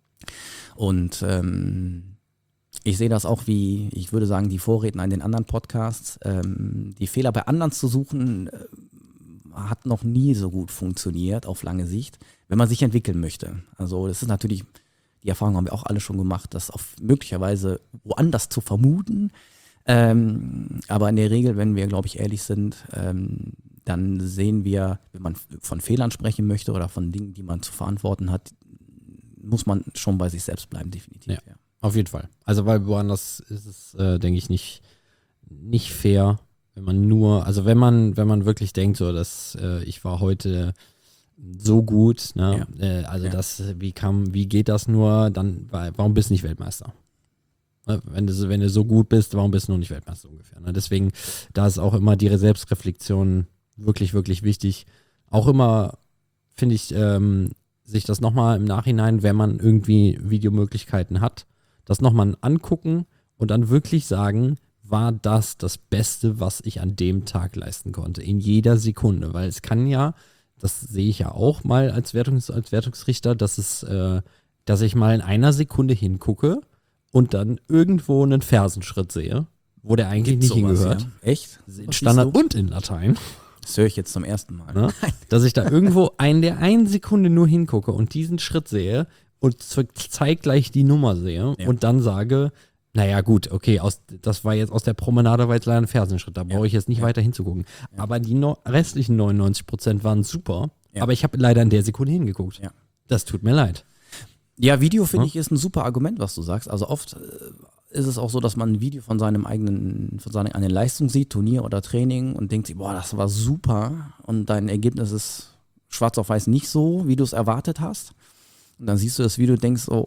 Und ähm, ich sehe das auch wie, ich würde sagen, die Vorredner in den anderen Podcasts. Ähm, die Fehler bei anderen zu suchen, äh, hat noch nie so gut funktioniert auf lange Sicht, wenn man sich entwickeln möchte. Also das ist natürlich, die Erfahrung haben wir auch alle schon gemacht, das auf möglicherweise woanders zu vermuten. Ähm, aber in der Regel, wenn wir, glaube ich, ehrlich sind, ähm, dann sehen wir, wenn man von Fehlern sprechen möchte oder von Dingen, die man zu verantworten hat, muss man schon bei sich selbst bleiben, definitiv. Ja. Auf jeden Fall. Also weil woanders ist es, äh, denke ich, nicht, nicht fair, wenn man nur, also wenn man, wenn man wirklich denkt, so dass äh, ich war heute so gut, ne? Ja. Äh, also Ja. das, wie kam, wie geht das nur, dann warum bist du nicht Weltmeister? Ne? Wenn du, so- wenn du so gut bist, warum bist du noch nicht Weltmeister ungefähr? Ne? Deswegen, da ist auch immer die Selbstreflexion wirklich, wirklich wichtig. Auch immer, finde ich, ähm, sich das nochmal im Nachhinein, wenn man irgendwie Videomöglichkeiten hat, das nochmal angucken und dann wirklich sagen, war das das Beste, was ich an dem Tag leisten konnte, in jeder Sekunde, weil es kann ja, das sehe ich ja auch mal als, Wertungs-, als Wertungsrichter, dass es, äh, dass ich mal in einer Sekunde hingucke und dann irgendwo einen Fersenschritt sehe, wo der eigentlich Gibt's nicht sowas, hingehört. ja? Echt? In Was Standard siehst du? und in Latein. Das höre ich jetzt zum ersten Mal. Ne? Dass ich da irgendwo ein, der eine Sekunde nur hingucke und diesen Schritt sehe und zur- zeitgleich die Nummer sehe Ja. und dann sage, naja gut, okay, aus, das war jetzt aus der Promenade, war jetzt leider ein Fersenschritt, da brauche ich jetzt nicht Ja. weiter hinzugucken. Aber die no restlichen neunundneunzig Prozent waren super, Ja. aber ich habe leider in der Sekunde hingeguckt. Ja. Das tut mir leid. Ja, Video finde Hm? ich ist ein super Argument, was du sagst. Also oft äh, ist es auch so, dass man ein Video von seinem eigenen, von seiner eigenen Leistung sieht, Turnier oder Training und denkt sich, boah, das war super und dein Ergebnis ist schwarz auf weiß nicht so, wie du es erwartet hast. Und dann siehst du das Video und denkst so,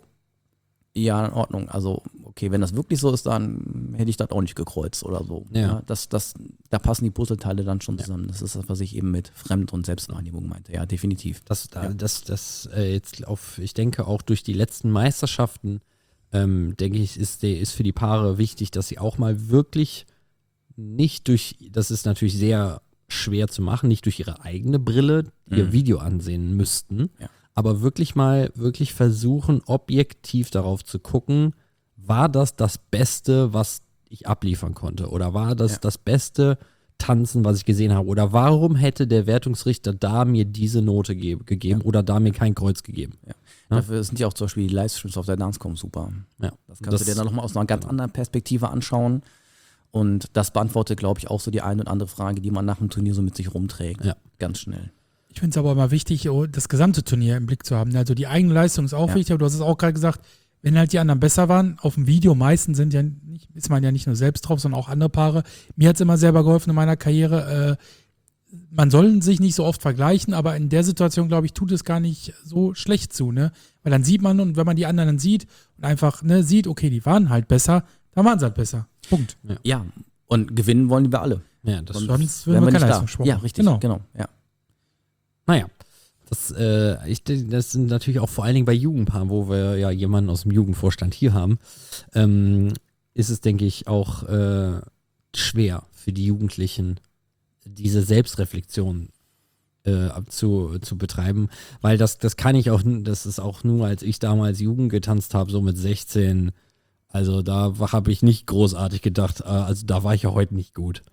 ja, in Ordnung. Also, okay, wenn das wirklich so ist, dann hätte ich das auch nicht gekreuzt oder so. Ja. Ja, das, das, da passen die Puzzleteile dann schon zusammen. Das ist das, was ich eben mit Fremd- und Selbstwahrnehmung meinte. Ja, definitiv. Das, da, Ja. das, das äh, jetzt auf, ich denke auch durch die letzten Meisterschaften, ähm, denke ich, ist, der, ist für die Paare wichtig, dass sie auch mal wirklich nicht durch, das ist natürlich sehr schwer zu machen, nicht durch ihre eigene Brille ihr Mhm. Video ansehen müssten, Ja. aber wirklich mal, wirklich versuchen, objektiv darauf zu gucken, war das das Beste, was ich abliefern konnte? Oder war das Ja. das beste Tanzen, was ich gesehen habe? Oder warum hätte der Wertungsrichter da mir diese Note ge gegeben Ja. oder da mir kein Kreuz gegeben? Ja. Ja. Dafür sind ja auch zum Beispiel die Livestreams auf der Dancecom super. Ja. Das kannst du dir dann nochmal aus einer ganz anderen Perspektive anschauen. Und das beantwortet, glaube ich, auch so die eine und andere Frage, die man nach dem Turnier so mit sich rumträgt. Ja. Ganz schnell. Ich finde es aber immer wichtig, oh, das gesamte Turnier im Blick zu haben. Also die eigene Leistung ist auch Ja. wichtig, aber du hast es auch gerade gesagt, wenn halt die anderen besser waren, auf dem Video meistens sind ja nicht, ist man ja nicht nur selbst drauf, sondern auch andere Paare. Mir hat es immer selber geholfen in meiner Karriere. Äh, man soll sich nicht so oft vergleichen, aber in der Situation, glaube ich, tut es gar nicht so schlecht zu, ne? Weil dann sieht man, und wenn man die anderen dann sieht und einfach ne, sieht, okay, die waren halt besser, dann waren sie halt besser. Punkt. Ja, und gewinnen wollen wir alle. Ja, das Und Sonst wären würden wir nicht keinen da. Leistungssport Ja, machen. richtig. Genau. Genau. Ja. Naja, das, äh, ich, denke, das sind natürlich auch vor allen Dingen bei Jugendpaaren, wo wir ja jemanden aus dem Jugendvorstand hier haben, ähm, ist es, denke ich, auch äh, schwer für die Jugendlichen, diese Selbstreflexion äh, zu, zu betreiben, weil das, das kann ich auch, das ist auch nur, als ich damals Jugend getanzt habe, so mit sechzehn, also da habe ich nicht großartig gedacht, äh, also da war ich ja heute nicht gut.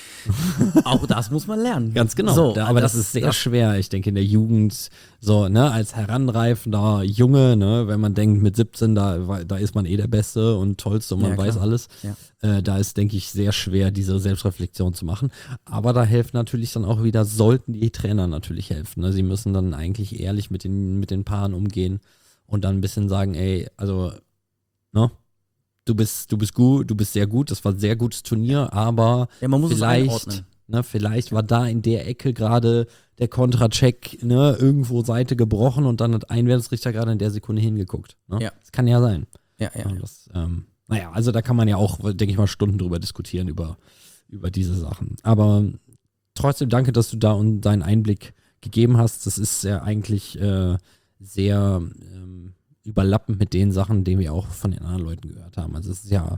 Auch das muss man lernen. Ganz genau. So, da, aber das, ist sehr schwer, ich denke, in der Jugend, so, ne, als heranreifender Junge, ne, wenn man denkt, mit siebzehn, da, da ist man eh der Beste und Tollste und man Ja, klar. weiß alles. Ja. Äh, da ist, denke ich, sehr schwer, diese Selbstreflexion zu machen. Aber da helfen natürlich dann auch wieder, sollten die Trainer natürlich helfen. Ne? Sie müssen dann eigentlich ehrlich mit den, mit den Paaren umgehen und dann ein bisschen sagen, ey, also, ne, du bist, du bist gut, du bist sehr gut, das war ein sehr gutes Turnier, aber Ja, man muss es vielleicht, einordnen. ne, vielleicht war da in der Ecke gerade der Kontracheck, ne, irgendwo Seite gebrochen und dann hat ein Wertungsrichter gerade in der Sekunde hingeguckt. Ne? Ja. Das kann ja sein. Ja, ja. Ja, das, ähm, naja, also da kann man ja auch, denke ich mal, Stunden drüber diskutieren, über, über diese Sachen. Aber trotzdem danke, dass du da und deinen Einblick gegeben hast. Das ist ja eigentlich äh, sehr ähm, überlappend mit den Sachen, die wir auch von den anderen Leuten gehört haben. Also es ist ja,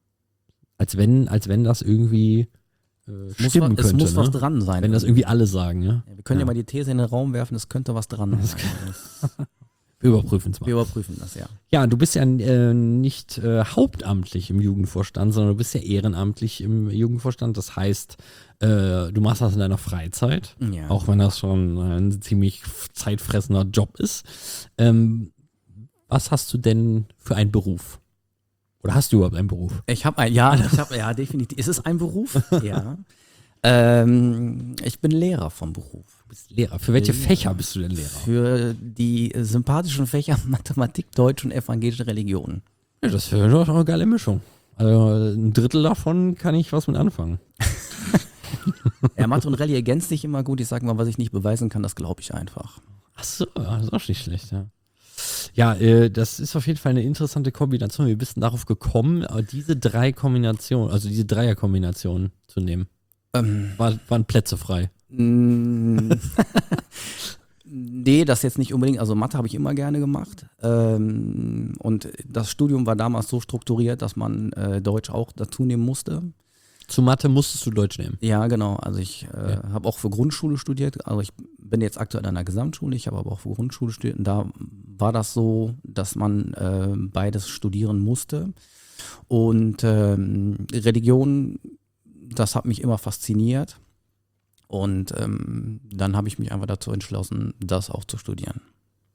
als wenn, als wenn das irgendwie äh, Muss stimmen was, es könnte, muss ne? was dran sein. Wenn das irgendwie alle sagen, ja. Ja, wir können ja. Ja. mal die These in den Raum werfen, es könnte was dran sein. Wir überprüfen es mal. Wir überprüfen das, ja. Ja, du bist ja äh, nicht äh, hauptamtlich im Jugendvorstand, sondern du bist ja ehrenamtlich im Jugendvorstand. Das heißt, äh, du machst das in deiner Freizeit, Ja. auch wenn das schon ein ziemlich zeitfressender Job ist. Ähm, was hast du denn für einen Beruf? Oder hast du überhaupt einen Beruf? Ich habe ein, ja, ich habe, ja, definitiv. Ist es ein Beruf? Ja. Ähm, ich bin Lehrer vom Beruf. Du bist Lehrer. Für welche Lehrer. Fächer bist du denn Lehrer? Für die sympathischen Fächer Mathematik, Deutsch und evangelische Religion. Ja, das wäre doch eine geile Mischung. Also ein Drittel davon kann ich was mit anfangen. Ja, Mathe und Rallye ergänzt sich immer gut. Ich sage mal, was ich nicht beweisen kann, das glaube ich einfach. Ach so, das ist auch nicht schlecht, ja. Ja, äh, das ist auf jeden Fall eine interessante Kombination. Wie bist du darauf gekommen, äh, diese drei Kombinationen, also diese Dreierkombinationen zu nehmen? Ähm, War, waren Plätze frei? Mm. Nee, das jetzt nicht unbedingt. Also Mathe habe ich immer gerne gemacht. Ähm, und das Studium war damals so strukturiert, dass man äh, Deutsch auch dazu nehmen musste. Zu Mathe musstest du Deutsch nehmen. Ja, genau. Also ich äh, Ja. habe auch für Grundschule studiert. Also ich bin jetzt aktuell an einer Gesamtschule. Ich habe aber auch für Grundschule studiert. Und da war das so, dass man äh, beides studieren musste. Und ähm, Religion, das hat mich immer fasziniert. Und ähm, dann habe ich mich einfach dazu entschlossen, das auch zu studieren.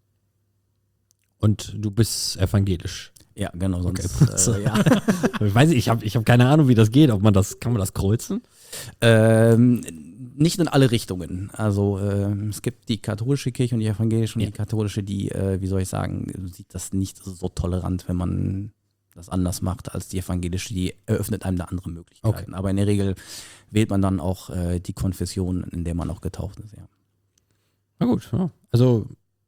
Und du bist evangelisch. Ja, genau. Sonst, Okay. äh, ja. Ich weiß nicht, ich habe ich hab keine Ahnung, wie das geht. Ob man das, kann man das kreuzen? ähm, nicht in alle Richtungen. Also ähm, es gibt die katholische Kirche und die evangelische und Ja. die katholische, die, äh, wie soll ich sagen, sieht das nicht so tolerant, wenn man das anders macht als die evangelische. Die eröffnet einem da andere Möglichkeiten. Okay. Aber in der Regel wählt man dann auch äh, die Konfession, in der man auch getauft ist. Ja. Na gut, ja. Also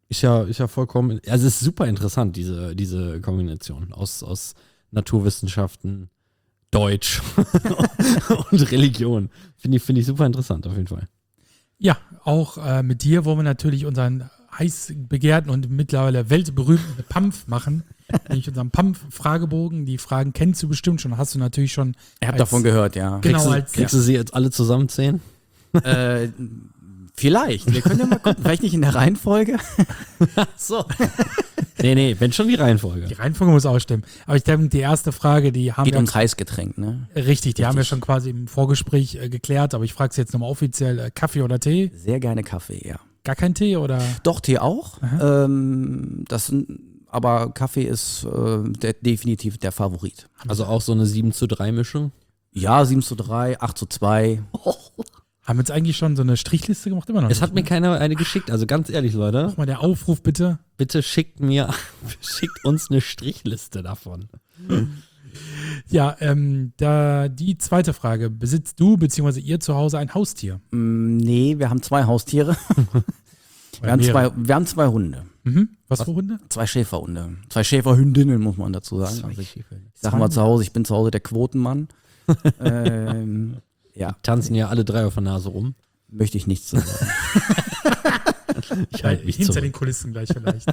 Ist ja, ist ja vollkommen, also es ist super interessant, diese, diese Kombination aus, aus Naturwissenschaften, Deutsch und Religion. Finde ich, finde ich super interessant auf jeden Fall. Ja, auch äh, mit dir wollen wir natürlich unseren heiß begehrten und mittlerweile weltberühmten P A M F machen. Nämlich unseren P A M F-Fragebogen. Die Fragen kennst du bestimmt schon, hast du natürlich schon. Ich habe als- davon gehört, ja. Genau, Kriegst du, als kriegst du sie jetzt alle zusammenzählen? Äh, vielleicht. Wir können ja mal gucken. Vielleicht nicht in der Reihenfolge. So. nee, nee, wenn schon die die Reihenfolge. Reihenfolge muss auch stimmen. Aber ich denke, die erste Frage, die haben Geht wir ums Heißgetränk, ne? richtig, die haben wir Richtig. schon quasi im Vorgespräch äh, geklärt, aber ich frage es jetzt nochmal offiziell: äh, Kaffee oder Tee? Sehr gerne Kaffee, ja. Gar kein Tee oder? Doch, Tee auch. Ähm, das, aber Kaffee ist äh, der, definitiv der Favorit. Also auch so eine sieben zu drei Mischung? Ja, sieben zu drei, acht zu zwei. Haben wir jetzt eigentlich schon so eine Strichliste gemacht? Immer noch Es nicht, hat mir ne? keiner eine geschickt, also ganz ehrlich, Leute, Nochmal der Aufruf bitte. bitte schickt mir, schickt uns eine Strichliste davon. Ja, ähm, da die zweite Frage. Besitzt du bzw. ihr zu Hause ein Haustier? Mm, nee, wir haben zwei Haustiere. Wir haben, zwei, wir haben zwei Hunde. Mhm. Was, für Hunde? Zwei Schäferhunde. Zwei Schäferhündinnen, muss man dazu sagen. Also ich ich sage mal zu Hause, ich bin zu Hause der Quotenmann. ähm, ja, Tanzen ja alle drei auf der Nase rum. möchte ich nichts zu sagen. Ich halte mich Hinter zurück. den Kulissen gleich vielleicht.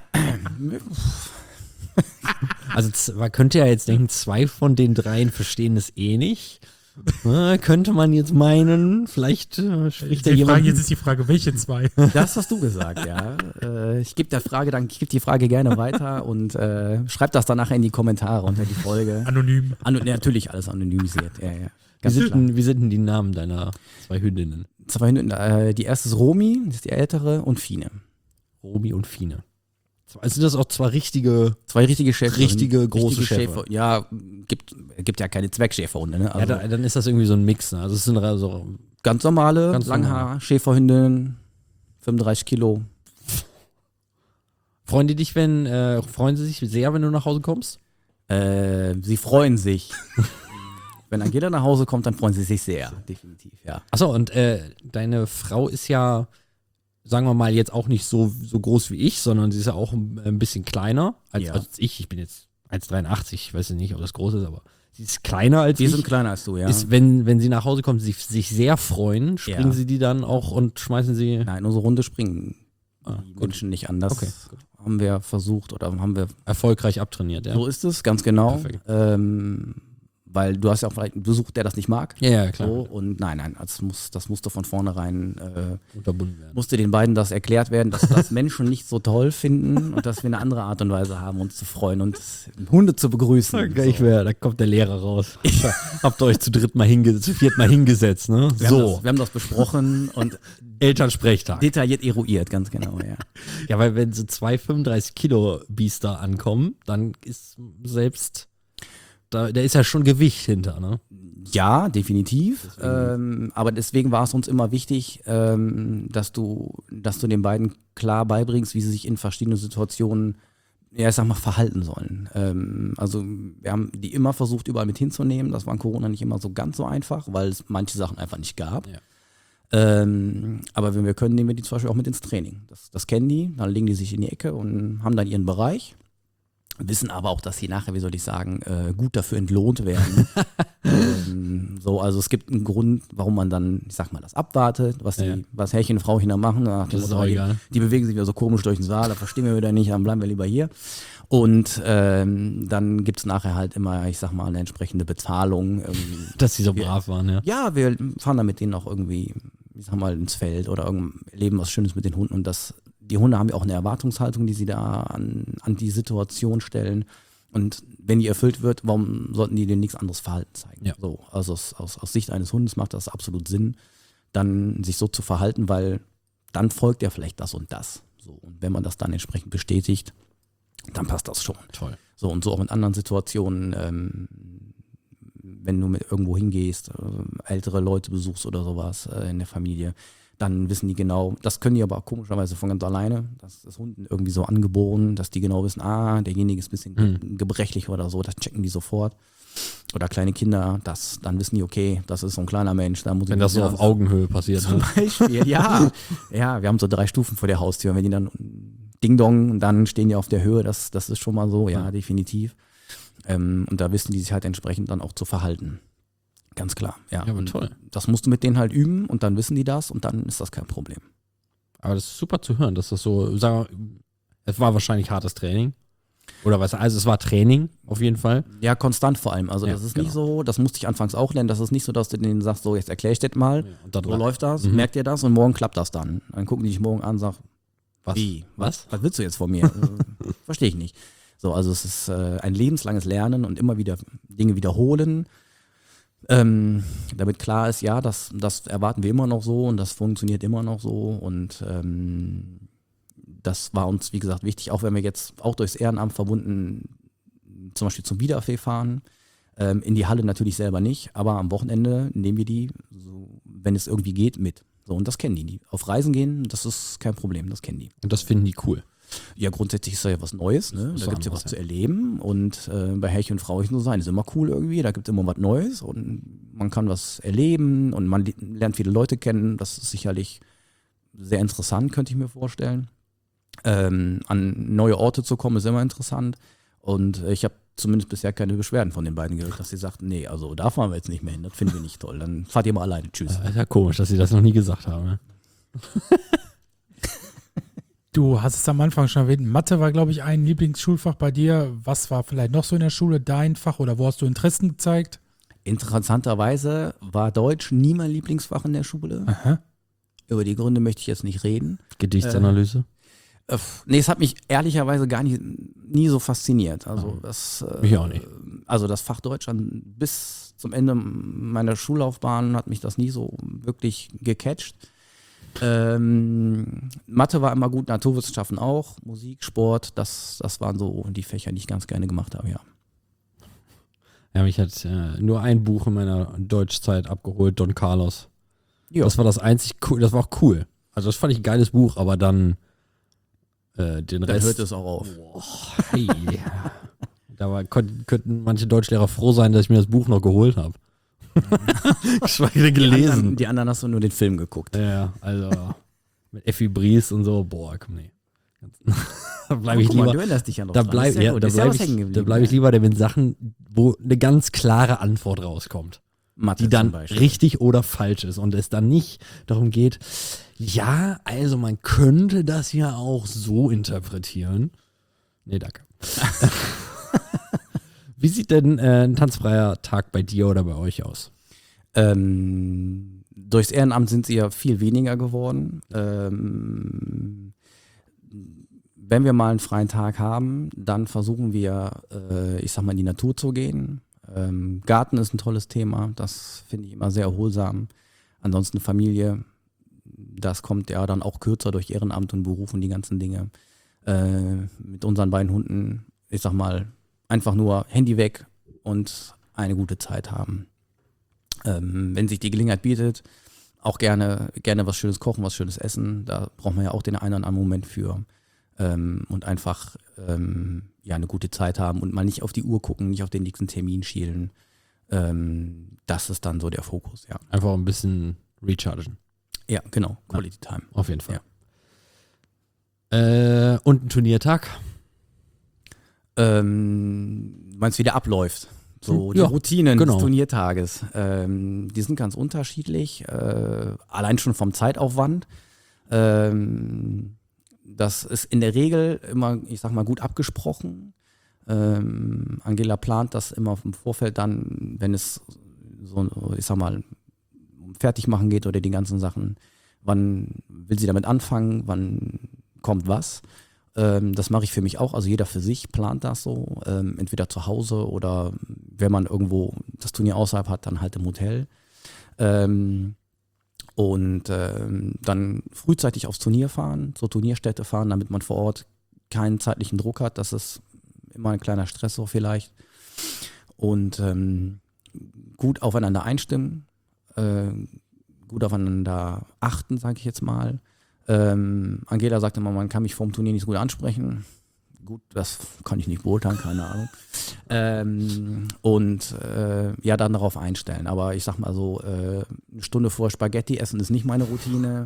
Also z- man könnte ja jetzt denken, zwei von den dreien verstehen es eh nicht. Na, könnte man jetzt meinen, vielleicht äh, spricht da Die Frage, jemand. jetzt ist die Frage, welche zwei? Das hast du gesagt, ja. Äh, ich gebe der Frage dann, ich gebe die Frage gerne weiter und äh, schreib das dann nachher in die Kommentare unter die Folge. Anonym. An, natürlich alles anonymisiert, ja, ja. wie, Ganz sind klar. denn, wie sind denn die Namen deiner zwei Hündinnen? Zwei Hunde, äh, die erste ist Romy, das ist die ältere, und Fine. Romy und Fine. Also das auch zwei richtige. Zwei richtige Schäfer. Richtige große Schäfer. Ja, gibt, gibt ja keine Zweckschäferhunde, ne? Ja, Also da, dann ist das irgendwie so ein Mix. Ne? Also es sind also ganz normale, Ganz Langhaar, Schäferhündin, fünfunddreißig Kilo. freuen die dich, wenn äh, freuen sie sich sehr, wenn du nach Hause kommst? Äh, sie freuen sich. Wenn Angela nach Hause kommt, dann freuen sie sich sehr, definitiv, ja. Achso, und äh, deine Frau ist ja, sagen wir mal, jetzt auch nicht so, so groß wie ich, sondern sie ist ja auch ein, ein bisschen kleiner als, Ja. als ich. Ich bin jetzt eins Komma dreiundachtzig, ich weiß nicht, ob das groß ist, aber sie ist kleiner als Die ich. sind kleiner als du, ja. Ist, wenn, wenn sie nach Hause kommt, sich, sich sehr freuen, springen Ja. sie die dann auch und schmeißen sie. Nein, unsere Runde springen Ah, die gut. Menschen nicht anders. Okay, gut. Haben wir versucht oder haben wir. Erfolgreich abtrainiert, ja. So ist es, ganz genau. Perfekt. Ähm, weil du hast ja auch vielleicht einen Besuch, der das nicht mag. Ja, ja, klar. So, und nein, nein, das, muss, das musste von vornherein, äh, Unterbunden werden. musste den beiden das erklärt werden, dass das Menschen nicht so toll finden und dass wir eine andere Art und Weise haben, uns zu freuen und Hunde zu begrüßen. Ich wär, da kommt der Lehrer raus. Habt ihr euch zu dritt mal hingesetzt, zu viert mal hingesetzt, ne? Wir, haben so, das, wir haben das besprochen und Elternsprechtag. detailliert eruiert, ganz genau, ja. Ja, weil wenn so zwei fünfunddreißig Kilo Biester ankommen, dann ist selbst, da, da ist ja schon Gewicht hinter, ne? Ja, definitiv. Ähm, aber deswegen war es uns immer wichtig, ähm, dass du, dass du den beiden klar beibringst, wie sie sich in verschiedenen Situationen, ja, ich sag mal, verhalten sollen. Ähm, also wir haben die immer versucht, überall mit hinzunehmen. Das war in Corona nicht immer so ganz so einfach, weil es manche Sachen einfach nicht gab. Ja. Ähm, aber wenn wir können, nehmen wir die zum Beispiel auch mit ins Training. Das, das kennen die, dann legen die sich in die Ecke und haben dann ihren Bereich. Wissen aber auch, dass sie nachher, wie soll ich sagen, äh, gut dafür entlohnt werden. ähm, so, also es gibt einen Grund, warum man dann, ich sag mal, das abwartet, was die, Ja. was Herrchen und Frauchen da machen. Nach dem Das ist Motto, auch die, egal. die bewegen sich wieder so komisch durch den Saal, da verstehen wir wieder nicht, dann bleiben wir lieber hier. Und ähm, dann gibt es nachher halt immer, ich sag mal, eine entsprechende Bezahlung. Irgendwie. Dass sie so Wir- brav waren, ja. Ja, wir fahren dann mit denen auch irgendwie, ich sag mal, ins Feld oder irgend- erleben was Schönes mit den Hunden. Und das, die Hunde haben ja auch eine Erwartungshaltung, die sie da an, an die Situation stellen. Und wenn die erfüllt wird, warum sollten die denen nichts anderes Verhalten zeigen? Ja. So, also aus, aus, aus Sicht eines Hundes macht das absolut Sinn, dann sich so zu verhalten, weil dann folgt ja vielleicht das und das. So, und wenn man das dann entsprechend bestätigt, dann passt das schon. Toll. So und so auch in anderen Situationen, ähm, wenn du mit irgendwo hingehst, äh, ältere Leute besuchst oder sowas äh, in der Familie, dann wissen die genau, das können die aber auch komischerweise von ganz alleine, das ist Hunden irgendwie so angeboren, dass die genau wissen, ah, derjenige ist ein bisschen Mhm. gebrechlich oder so, das checken die sofort. oder kleine Kinder, das, dann wissen die, okay, das ist so ein kleiner Mensch, da muss Wenn ich das so auf Augenhöhe passiert. zum Ne? Beispiel, ja. Ja, wir haben so drei Stufen vor der Haustür. Wenn die dann Ding Dong und dann stehen die auf der Höhe, das, das ist schon mal so, ja, Ja. definitiv. Ähm, und da wissen die sich halt entsprechend dann auch zu verhalten. Ganz klar, ja. Ja, aber Und toll. das musst du mit denen halt üben und dann wissen die das und dann ist das kein Problem. Aber das ist super zu hören, dass das so, sagen wir, es war wahrscheinlich hartes Training. Oder was, also es war Training auf jeden Fall. Ja, konstant vor allem. Also Ja, das ist genau. nicht so, das musste ich anfangs auch lernen, das ist nicht so, dass du denen sagst, so jetzt erkläre ich das mal, Und dann so läuft das, Mhm. merkt ihr das und morgen klappt das dann. Dann gucken die dich morgen an und sagen, was? wie? Was? Was willst du jetzt von mir? äh, Verstehe ich nicht. So, also es ist äh, ein lebenslanges Lernen und immer wieder Dinge wiederholen. Ähm, damit klar ist, ja, das, das erwarten wir immer noch so und das funktioniert immer noch so und ähm, das war uns, wie gesagt, wichtig, auch wenn wir jetzt auch durchs Ehrenamt verbunden zum Beispiel zum Wiederfee fahren, ähm, in die Halle natürlich selber nicht, aber am Wochenende nehmen wir die, so, wenn es irgendwie geht, mit. So, und das kennen die. die. Auf Reisen gehen, das ist kein Problem, das kennen die. Und das finden die cool. Ja, grundsätzlich ist da ja was Neues, ne? ist Da was gibt es ja anderes, was ja. zu erleben und äh, bei Herrchen und Frauchen so sein ist immer cool irgendwie, da gibt es immer was Neues und man kann was erleben und man lernt viele Leute kennen, das ist sicherlich sehr interessant, könnte ich mir vorstellen. Ähm, an neue Orte zu kommen ist immer interessant und äh, ich habe zumindest bisher keine Beschwerden von den beiden gehört, dass sie sagten, nee, also da fahren wir jetzt nicht mehr hin, das finden wir nicht toll, dann fahrt ihr mal alleine, tschüss. Das ist ja komisch, dass sie das noch nie gesagt haben. Ne? Du hast es am Anfang schon erwähnt, Mathe war, glaube ich, ein Lieblingsschulfach bei dir. Was war vielleicht noch so in der Schule dein Fach oder wo hast du Interessen gezeigt? Interessanterweise war Deutsch nie mein Lieblingsfach in der Schule. Aha. Über die Gründe möchte ich jetzt nicht reden. Gedichtsanalyse. Äh, nee, es hat mich ehrlicherweise gar nicht, nie so fasziniert. Also das, äh, Mich auch nicht. Also das Fach Deutsch an, bis zum Ende meiner Schullaufbahn hat mich das nie so wirklich gecatcht. Ähm, Mathe war immer gut, Naturwissenschaften auch, Musik, Sport, das, das waren so die Fächer, die ich ganz gerne gemacht habe, ja. Ja, mich hat äh, nur ein Buch in meiner Deutschzeit abgeholt, Don Carlos. Ja. Das war das einzig cool, das war auch cool. Also das fand ich ein geiles Buch, aber dann äh, den Dann Rest. hört es auch auf. Boah, hey. Da war, könnten, könnten manche Deutschlehrer froh sein, dass ich mir das Buch noch geholt habe. Geschweige Die anderen, gelesen. die anderen hast du nur den Film geguckt. Ja, also mit Effi Briest und so, boah, komm, nee. da bleibe ich Guck mal, lieber. du erinnerst dich ja noch Da dran. bleibe Ist ja ja, gut. da Ist ja bleib was hängen ich, geblieben, da bleib ich ja. lieber mit Sachen, wo eine ganz klare Antwort rauskommt, Mathe die dann zum Beispiel. richtig oder falsch ist und es dann nicht darum geht, ja, also man könnte das ja auch so interpretieren. Nee, danke. Wie sieht denn äh, ein tanzfreier Tag bei dir oder bei euch aus? Ähm, durchs Ehrenamt sind sie ja viel weniger geworden. Ähm, wenn wir mal einen freien Tag haben, dann versuchen wir, äh, ich sag mal, in die Natur zu gehen. Ähm, Garten ist ein tolles Thema, das finde ich immer sehr erholsam. Ansonsten Familie, das kommt ja dann auch kürzer durch Ehrenamt und Beruf und die ganzen Dinge. Äh, mit unseren beiden Hunden, ich sag mal, einfach nur Handy weg und eine gute Zeit haben. Ähm, wenn sich die Gelegenheit bietet, auch gerne, gerne was Schönes kochen, was Schönes essen. Da braucht man ja auch den einen oder anderen Moment für. Ähm, und einfach ähm, ja, eine gute Zeit haben und mal nicht auf die Uhr gucken, nicht auf den nächsten Termin schielen. Ähm, das ist dann so der Fokus, ja. Einfach ein bisschen rechargen, Ja, genau, Quality Time. auf jeden Fall. Äh, und ein Turniertag? Ähm, meinst du, wie der abläuft? So die Ja, Routinen genau. des Turniertages. Ähm, die sind ganz unterschiedlich, äh, allein schon vom Zeitaufwand. Ähm, das ist in der Regel immer, ich sag mal, gut abgesprochen. Ähm, Angela plant das immer im Vorfeld dann, wenn es so, ich sag mal, um Fertigmachen geht oder die ganzen Sachen. Wann will sie damit anfangen? Wann kommt was? Ähm, das mache ich für mich auch. Also jeder für sich plant das so. Ähm, entweder zu Hause oder wenn man irgendwo das Turnier außerhalb hat, dann halt im Hotel. Ähm, und ähm, dann frühzeitig aufs Turnier fahren, zur Turnierstätte fahren, damit man vor Ort keinen zeitlichen Druck hat. Das ist immer ein kleiner Stressor vielleicht. Und ähm, gut aufeinander einstimmen, äh, gut aufeinander achten, sage ich jetzt mal. Ähm, Angela sagte immer, man kann mich vor dem Turnier nicht so gut ansprechen. gut, das kann ich nicht beurteilen, keine Ahnung. Ähm, und äh, ja, dann darauf einstellen. Aber ich sag mal so, äh, eine Stunde vor Spaghetti essen ist nicht meine Routine.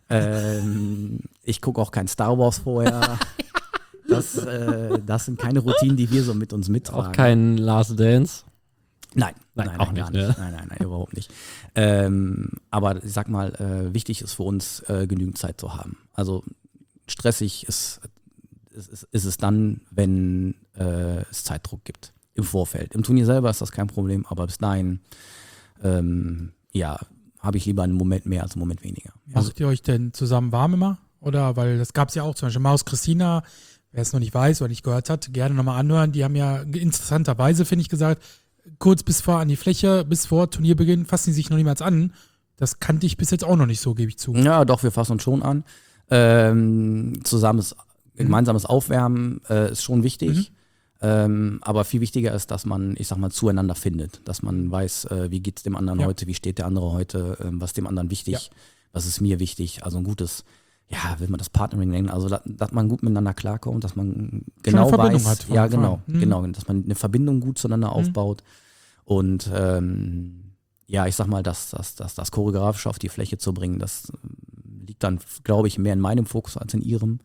Ähm, ich gucke auch kein Star Wars vorher. Das, äh, das sind keine Routinen, die wir so mit uns mittragen. Auch kein Last Dance? Nein, Nein, nein, auch nein, gar nicht, nicht. ne? Nein, nein, nein, überhaupt nicht. Ähm, aber ich sag mal, äh, wichtig ist für uns, äh, genügend Zeit zu haben. Also stressig ist, ist, ist, ist es dann, wenn äh, es Zeitdruck gibt im Vorfeld. Im Turnier selber ist das kein Problem, aber bis dahin, ähm, ja, habe ich lieber einen Moment mehr als einen Moment weniger. Macht ihr euch denn zusammen warm immer? Oder, weil das gab es ja auch, zum Beispiel Maus Christina, wer es noch nicht weiß oder nicht gehört hat, gerne nochmal anhören. Die haben ja interessanterweise, finde ich, gesagt, kurz bis vor an die Fläche, bis vor Turnierbeginn fassen die sich noch niemals an. Das kannte ich bis jetzt auch noch nicht so, gebe ich zu. Ja, doch, wir fassen uns schon an. Ähm, zusammes, Mhm. gemeinsames Aufwärmen äh, ist schon wichtig. Mhm. Ähm, aber viel wichtiger ist, dass man, ich sag mal, zueinander findet. Dass man weiß, äh, wie geht's dem anderen Ja. heute, wie steht der andere heute, ähm, was ist dem anderen wichtig, Ja. was ist mir wichtig. Also ein gutes, ja, will man das Partnering nennen, also dass, dass man gut miteinander klarkommt, dass man genau eine Verbindung weiß, hat von ja Anfang genau, an. Mhm. genau, dass man eine Verbindung gut zueinander aufbaut und ähm, ja, ich sag mal, das, das, das, das Choreografische auf die Fläche zu bringen, das ähm, liegt dann, glaube ich, mehr in meinem Fokus als in ihrem.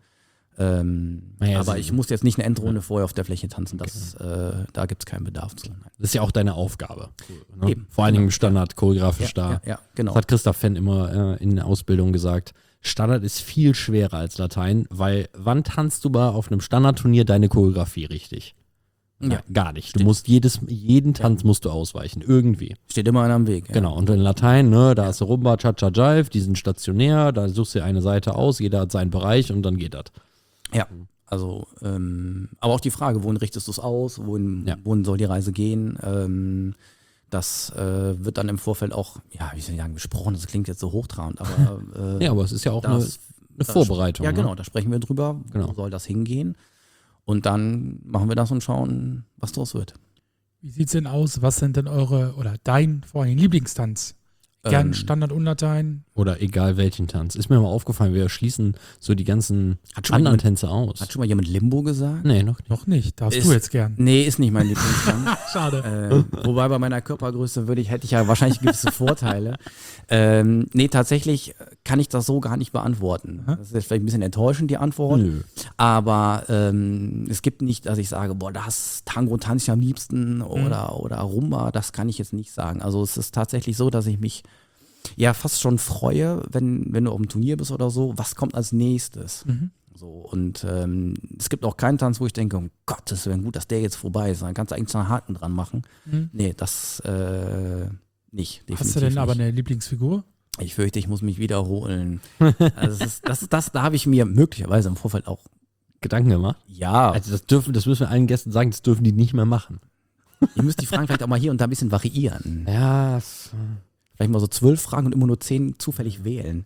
Ähm, Naja, aber so- ich muss jetzt nicht eine Endrunde vorher auf der Fläche tanzen, das, äh, da gibt es keinen Bedarf zu. Nein. Das ist ja auch deine Aufgabe. Ne? Eben. Vor allen Dingen Genau. im Standard, choreografisch Ja, da. ja, ja, genau. Das hat Christoph Fenn immer äh, in der Ausbildung gesagt. Standard ist viel schwerer als Latein, weil wann tanzt du mal auf einem Standardturnier deine Choreografie richtig? Ja. Gar nicht. Du musst jedes, jeden Tanz musst du ausweichen, irgendwie. Steht immer einer am Weg. Ja. Genau. Und in Latein, ne, da ist Rumba, Cha-Cha, Jive, die sind stationär, da suchst du eine Seite aus, jeder hat seinen Bereich und dann geht das. Ja, also, ähm, aber auch die Frage, wohin richtest du es aus, wohin, Ja. wohin soll die Reise gehen, ähm, das äh, wird dann im Vorfeld auch, ja, wie soll ich sagen, besprochen, das klingt jetzt so hochtrabend, aber äh, Ja, aber es ist ja auch eine, das, eine da- Vorbereitung. Ja, ne? genau, da sprechen wir drüber, Genau. wo soll das hingehen und dann machen wir das und schauen, was draus wird. Wie sieht es denn aus? Was sind denn eure, oder dein vor allem Lieblingstanz? Gern Ähm, Standard und Latein? Oder egal welchen Tanz. Ist mir mal aufgefallen, wir schließen so die ganzen Hat schon mal anderen jemand- Tänze aus. Hat schon mal jemand Limbo gesagt? Nee, noch nicht. Noch nicht. Darfst Ist- du jetzt gern. Nee, ist nicht mein Lieblingstanz. Schade. äh, wobei bei meiner Körpergröße würde ich, hätte ich ja wahrscheinlich gewisse Vorteile. Ähm, nee, tatsächlich kann ich das so gar nicht beantworten. Aha. Das ist jetzt vielleicht ein bisschen enttäuschend, die Antwort. Nö. Aber ähm, es gibt nicht, dass ich sage, boah, das Tango tanze ich am liebsten oder, oder Rumba, das kann ich jetzt nicht sagen. Also es ist tatsächlich so, dass ich mich ja fast schon freue, wenn, wenn du auf dem Turnier bist oder so, was kommt als nächstes? Mhm. So, und ähm, es gibt auch keinen Tanz, wo ich denke, um Gottes Willen, gut, dass der jetzt vorbei ist. Dann kannst du eigentlich einen Haken dran machen. Mhm. Nee, das äh, nicht. Definitiv Hast du denn aber nicht. eine Lieblingsfigur? Ich fürchte, ich muss mich wiederholen. Also das, ist, das, ist, das da habe ich mir möglicherweise im Vorfeld auch, Gedanken gemacht. ja, Also das dürfen, das müssen wir allen Gästen sagen, das dürfen die nicht mehr machen. ihr müsst die Fragen vielleicht auch mal hier und da ein bisschen variieren. Ja, Vielleicht mal so zwölf Fragen und immer nur zehn zufällig wählen.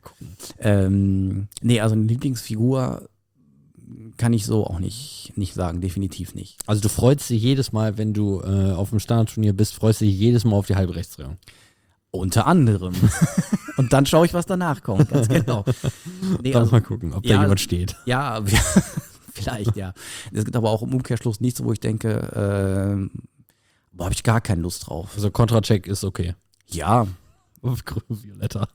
Ähm, nee, also eine Lieblingsfigur kann ich so auch nicht, nicht sagen, definitiv nicht. also du freust dich jedes Mal, wenn du äh, auf dem Standardturnier bist, freust dich jedes Mal auf die Halbrechtsdrehung. Unter anderem. Und dann schaue ich, was danach kommt, ganz genau. Nee, Dann also, mal gucken, ob da ja, jemand steht. ja, vielleicht, ja. Es gibt aber auch im Umkehrschluss nichts, wo ich denke, äh, boah, habe ich gar keine Lust drauf. Also Kontracheck ist okay. Ja, Auf grün, violetta.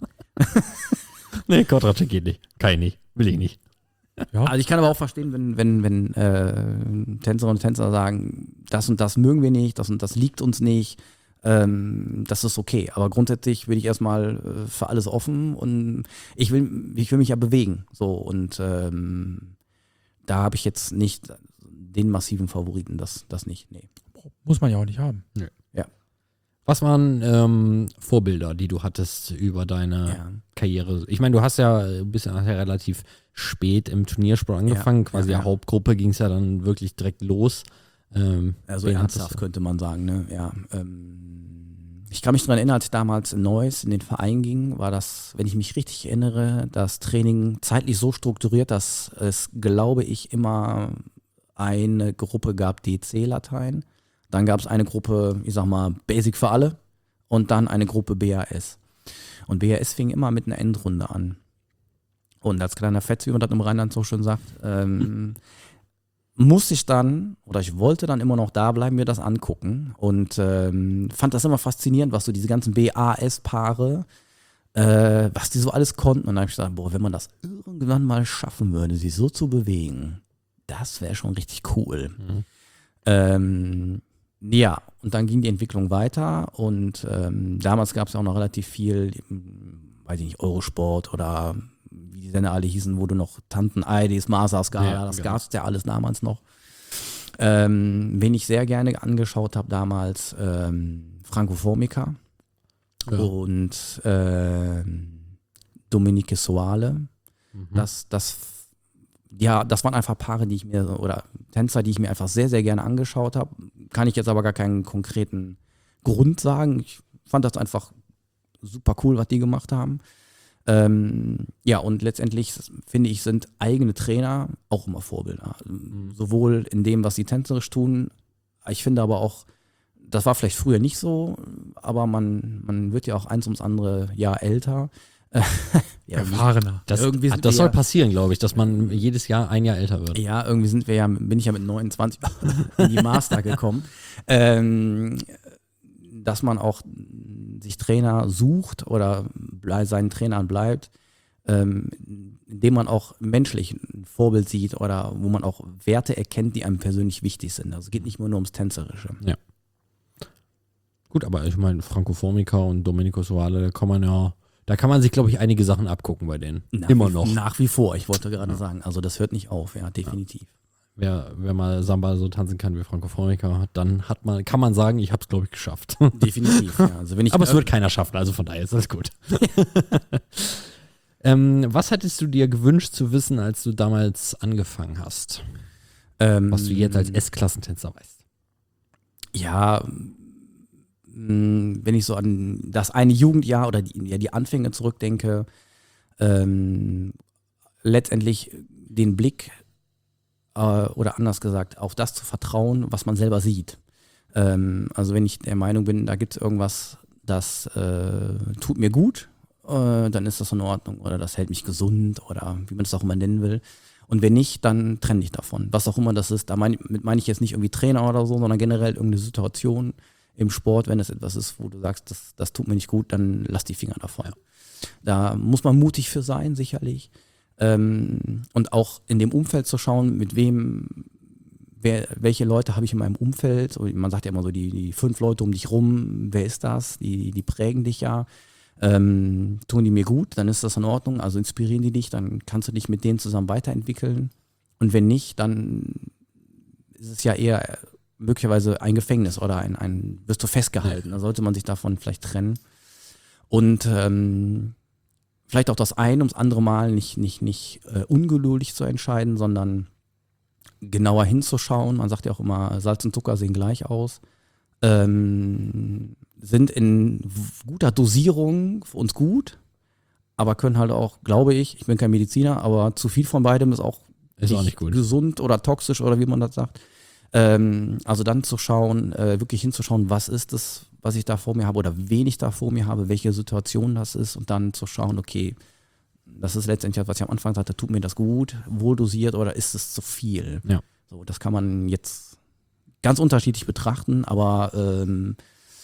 Nee, Kontracheck geht nicht. Kann ich nicht. Will ich nicht. Ja. also ich kann aber auch verstehen, wenn, wenn, wenn äh, Tänzerinnen und Tänzer sagen, das und das mögen wir nicht, das und das liegt uns nicht, ähm, das ist okay. Aber grundsätzlich bin ich erstmal äh, für alles offen und ich will, ich will mich ja bewegen. So, und ähm, da habe ich jetzt nicht den massiven Favoriten, das, das nicht. Nee. Muss man ja auch nicht haben. Was waren ähm, Vorbilder, die du hattest über deine Ja. Karriere? Ich meine, du hast ja ein bisschen nachher relativ spät im Turniersport angefangen. Ja, Quasi ja, der ja. Hauptgruppe ging es ja dann wirklich direkt los. Ähm, Also wen hattest ernsthaft du? könnte man sagen, ne? Ja. Ähm, ich kann mich daran erinnern, als ich damals in Neuss in den Verein ging, war das, wenn ich mich richtig erinnere, das Training zeitlich so strukturiert, dass es, glaube ich, immer eine Gruppe gab, D C-Latein. Dann gab es eine Gruppe, ich sag mal, Basic für alle und dann eine Gruppe B A S. Und B A S fing immer mit einer Endrunde an. Und als kleiner Fetz, wie man das im Rheinland so schön sagt, ähm, musste ich dann, oder ich wollte dann immer noch da bleiben, mir das angucken und ähm, fand das immer faszinierend, was so diese ganzen B A S-Paare, äh, was die so alles konnten. Und dann habe ich gesagt, boah, wenn man das irgendwann mal schaffen würde, sich so zu bewegen, das wäre schon richtig cool. Mhm. Ähm, ja, und dann ging die Entwicklung weiter und ähm, damals gab es ja auch noch relativ viel, weiß ich nicht, Eurosport oder wie die Sender alle hießen, wo du noch Tanten Eidis, Masa-Skala, Ja, das genau. gab es ja alles damals noch. Ähm, wen ich sehr gerne angeschaut habe damals, ähm, Franco Formica Ja. und ähm, Dominique Soale. Mhm. Das, das, ja, das waren einfach Paare, die ich mir, oder Tänzer, die ich mir einfach sehr, sehr gerne angeschaut habe. Kann ich jetzt aber gar keinen konkreten Grund sagen. Ich fand das einfach super cool, was die gemacht haben. Ähm, ja, und letztendlich finde ich, sind eigene Trainer auch immer Vorbilder. Mhm. Sowohl in dem, was sie tänzerisch tun. Ich finde aber auch, das war vielleicht früher nicht so, aber man, man wird ja auch eins ums andere Jahr älter. ja, Erfahrener. Das, irgendwie ah, sind das wir soll ja- passieren, glaube ich, dass man jedes Jahr ein Jahr älter wird. Ja, irgendwie sind wir ja, bin ich ja mit neunundzwanzig in die Master gekommen. Ähm, dass man auch sich Trainer sucht oder blei- seinen Trainern bleibt, ähm, indem man auch menschlich ein Vorbild sieht oder wo man auch Werte erkennt, die einem persönlich wichtig sind. Also es geht nicht nur, nur ums Tänzerische. Gut, aber ich meine, Franco Formica und Domenico Soale, da kann man ja, da kann man sich, glaube ich, einige Sachen abgucken bei denen. Nach Immer wie, noch. Nach wie vor, ich wollte gerade Ja. sagen. Also das hört nicht auf, ja, definitiv. Wer, wer mal Samba so tanzen kann wie Franco Formica, dann hat man, kann man sagen, ich habe es, glaube ich, geschafft. Definitiv, ja. Also wenn ich Aber es wird keiner schaffen, also von daher ist alles gut. ähm, was hättest du dir gewünscht zu wissen, als du damals angefangen hast? ähm, Was du jetzt als S-Klassentänzer weißt? Ja, mh, wenn ich so an das eine Jugendjahr oder die, ja, die Anfänge zurückdenke, ähm, letztendlich den Blick äh, oder anders gesagt, auf das zu vertrauen, was man selber sieht. Ähm, also wenn ich der Meinung bin, da gibt es irgendwas, das äh, tut mir gut, äh, dann ist das in Ordnung oder das hält mich gesund oder wie man es auch immer nennen will. Und wenn nicht, dann trenne ich davon. Was auch immer das ist, da meine mein ich jetzt nicht irgendwie Trainer oder so, sondern generell irgendeine Situation im Sport, wenn es etwas ist, wo du sagst, das, das tut mir nicht gut, dann lass die Finger davon. Ja. Da muss man mutig für sein, sicherlich. Ähm, und auch in dem Umfeld zu schauen, mit wem, wer, welche Leute habe ich in meinem Umfeld. So, man sagt ja immer so, die, die fünf Leute um dich rum, wer ist das? Die, die prägen dich ja. Ähm, tun die mir gut, dann ist das in Ordnung, also inspirieren die dich, dann kannst du dich mit denen zusammen weiterentwickeln. Und wenn nicht, dann ist es ja eher möglicherweise ein Gefängnis oder ein, ein wirst du festgehalten. Da sollte man sich davon vielleicht trennen. Und ähm, vielleicht auch das eine ums andere Mal nicht, nicht, nicht äh, ungeduldig zu entscheiden, sondern genauer hinzuschauen. Man sagt ja auch immer, Salz und Zucker sehen gleich aus. Ähm, sind in w- guter Dosierung für uns gut, aber können halt auch, glaube ich, ich bin kein Mediziner, aber zu viel von beidem ist auch, Ist auch nicht gut. gesund oder toxisch oder wie man das sagt. Ähm, also dann zu schauen, äh, wirklich hinzuschauen, was ist das, was ich da vor mir habe oder wen ich da vor mir habe, welche Situation das ist und dann zu schauen, okay, das ist letztendlich, was ich am Anfang sagte, tut mir das gut, wohl dosiert oder ist es zu viel? Ja. So, das kann man jetzt ganz unterschiedlich betrachten, aber ähm,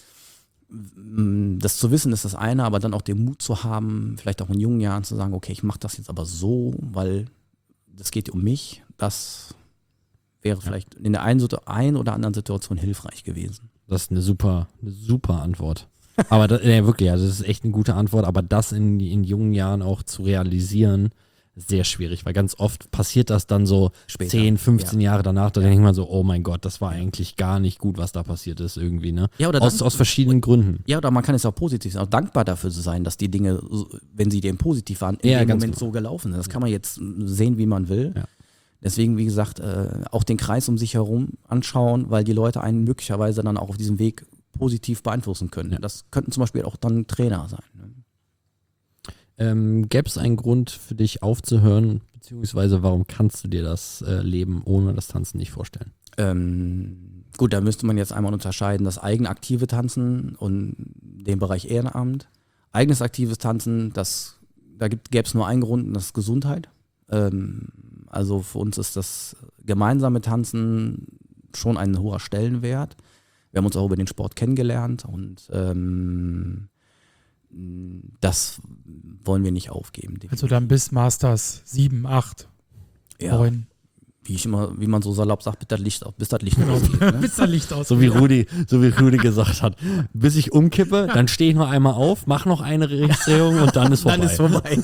m, das zu wissen ist das eine, aber dann auch den Mut zu haben, vielleicht auch in jungen Jahren zu sagen, okay, ich mache das jetzt aber so, weil das geht um mich, das wäre vielleicht in der einen, Situ- einen oder anderen Situation hilfreich gewesen. Das ist eine super, eine super Antwort. Aber das, ja, wirklich, also das ist echt eine gute Antwort, aber das in, in jungen Jahren auch zu realisieren, ist sehr schwierig, weil ganz oft passiert das dann so Später, zehn, fünfzehn ja. Jahre danach, da denkt man so, oh mein Gott, das war eigentlich gar nicht gut, was da passiert ist irgendwie, ne? Ja, oder Aus, dann- aus verschiedenen Gründen. Ja, oder man kann es auch positiv sein, auch dankbar dafür zu sein, dass die Dinge, so- wenn sie dem positiv waren, in Ja, dem ganz Moment genau. so gelaufen sind. Das kann man jetzt sehen, wie man will. Ja. Deswegen, wie gesagt, äh, auch den Kreis um sich herum anschauen, weil die Leute einen möglicherweise dann auch auf diesem Weg positiv beeinflussen können. Ja. Das könnten zum Beispiel auch dann Trainer sein. Ne? Ähm, Gäbe es einen Grund für dich aufzuhören, beziehungsweise warum kannst du dir das äh, Leben ohne das Tanzen nicht vorstellen? Ähm, gut, da müsste man jetzt einmal unterscheiden, das eigenaktive Tanzen und den Bereich Ehrenamt. Eigenes aktives Tanzen, das, da gäbe es nur einen Grund, und das ist Gesundheit. Ähm, Also für uns ist das gemeinsame Tanzen schon ein hoher Stellenwert. Wir haben uns auch über den Sport kennengelernt und ähm, das wollen wir nicht aufgeben. Definitiv. Also dann bis Masters sieben, acht, ja, neun. Wie ich immer, wie man so salopp sagt, bis das Licht, bis das Licht ausgeht. Ne? Bis das Licht aus. So wie Rudi, so wie Rudi gesagt hat. Bis ich umkippe, dann stehe ich noch einmal auf, mache noch eine Registrierung und dann ist vorbei. Dann ist vorbei.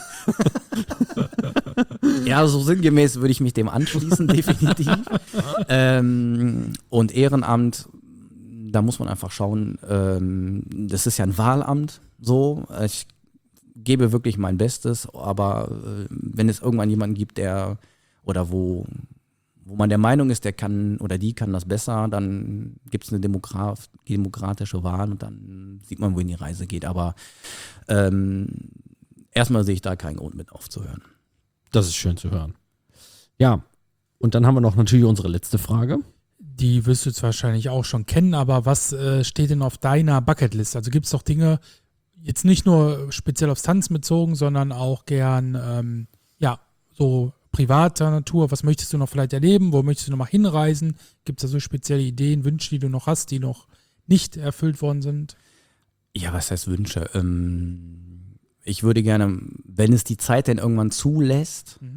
Ja, so sinngemäß würde ich mich dem anschließen, definitiv. ähm, und Ehrenamt, da muss man einfach schauen, ähm, das ist ja ein Wahlamt, so. Ich gebe wirklich mein Bestes, aber äh, wenn es irgendwann jemanden gibt, der oder wo wo man der Meinung ist, der kann oder die kann das besser, dann gibt es eine Demokrat, demokratische Wahl und dann sieht man, wohin die Reise geht. Aber ähm, erstmal sehe ich da keinen Grund mit aufzuhören. Das ist schön zu hören. Ja, und dann haben wir noch natürlich unsere letzte Frage. Die wirst du jetzt wahrscheinlich auch schon kennen, aber was äh, steht denn auf deiner Bucketlist? Also gibt es doch Dinge, jetzt nicht nur speziell aufs Tanzen bezogen, sondern auch gern, ähm, ja, so privater Natur, was möchtest du noch vielleicht erleben, wo möchtest du noch mal hinreisen? Gibt es da so spezielle Ideen, Wünsche, die du noch hast, die noch nicht erfüllt worden sind? Ja, was heißt Wünsche? Ähm, ich würde gerne, wenn es die Zeit denn irgendwann zulässt, mhm.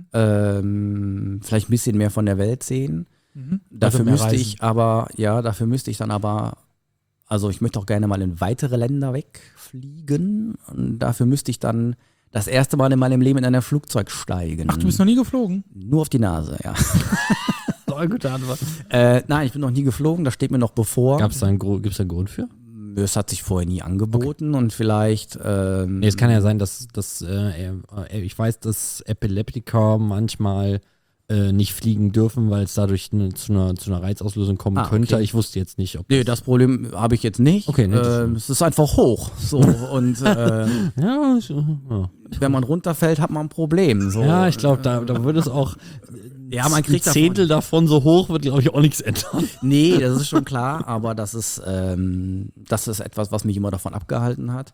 ähm, vielleicht ein bisschen mehr von der Welt sehen. Mhm. Dafür Also müsste reisen. ich aber, ja, dafür müsste ich dann aber, also ich möchte auch gerne mal in weitere Länder wegfliegen und dafür müsste ich dann das erste Mal in meinem Leben in ein Flugzeug steigen. Ach, du bist noch nie geflogen? Nur auf die Nase, ja. So eine gute Antwort. äh, nein, ich bin noch nie geflogen, das steht mir noch bevor. Gab's da einen, Gro- gibt's da einen Grund für? Es hat sich vorher nie angeboten und vielleicht. Ähm, Nee, es kann ja sein, dass, dass äh, äh, ich weiß, dass Epileptiker manchmal äh, nicht fliegen dürfen, weil es dadurch ne, zu, einer, zu einer Reizauslösung kommen Ah, könnte. okay. Ich wusste jetzt nicht, ob Nee, das Problem habe ich jetzt nicht. Okay, nee, das- ähm, es ist einfach hoch. So, und äh, ja, ich, ja. wenn man runterfällt, hat man ein Problem. So. ja, ich glaube, da, da würde es auch Ja, man kriegt ein Zehntel davon so hoch, wird, glaube ich, auch nichts ändern. Nee, das ist schon klar, aber das ist, ähm, das ist etwas, was mich immer davon abgehalten hat.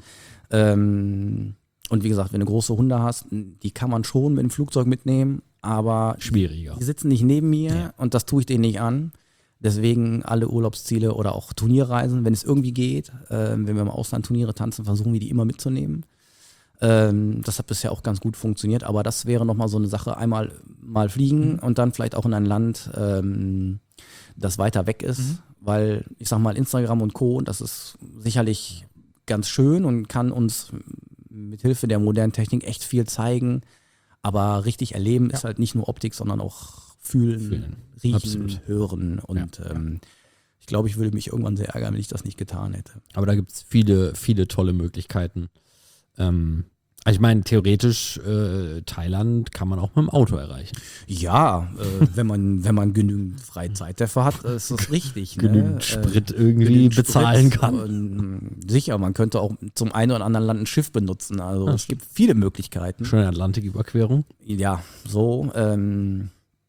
Ähm, und wie gesagt, wenn du große Hunde hast, die kann man schon mit dem Flugzeug mitnehmen, aber Schwieriger. die sitzen nicht neben mir Ja. und das tue ich denen nicht an. Deswegen alle Urlaubsziele oder auch Turnierreisen, wenn es irgendwie geht, äh, wenn wir im Ausland Turniere tanzen, versuchen wir die immer mitzunehmen. Ähm, das hat bisher auch ganz gut funktioniert, aber das wäre nochmal so eine Sache, einmal mal fliegen Mhm. und dann vielleicht auch in ein Land, ähm, das weiter weg ist, Mhm. weil ich sag mal Instagram und Co., das ist sicherlich ganz schön und kann uns mit Hilfe der modernen Technik echt viel zeigen, aber richtig erleben Ja. ist halt nicht nur Optik, sondern auch fühlen, Fühlen. riechen, Absolut. hören und Ja. ähm, ich glaube, ich würde mich irgendwann sehr ärgern, wenn ich das nicht getan hätte. Aber da gibt es viele, viele tolle Möglichkeiten. Ähm, also ich meine, theoretisch äh, Thailand kann man auch mit dem Auto erreichen. Ja, äh, wenn man wenn man genügend Freizeit dafür hat, ist das richtig. Genügend ne? Sprit Äh, irgendwie genügend bezahlen Sprit kann. Und, sicher, man könnte auch zum einen oder anderen Land ein Schiff benutzen. Also Ach, es gibt viele Möglichkeiten. Schöne Atlantiküberquerung. Ja, so. Ähm,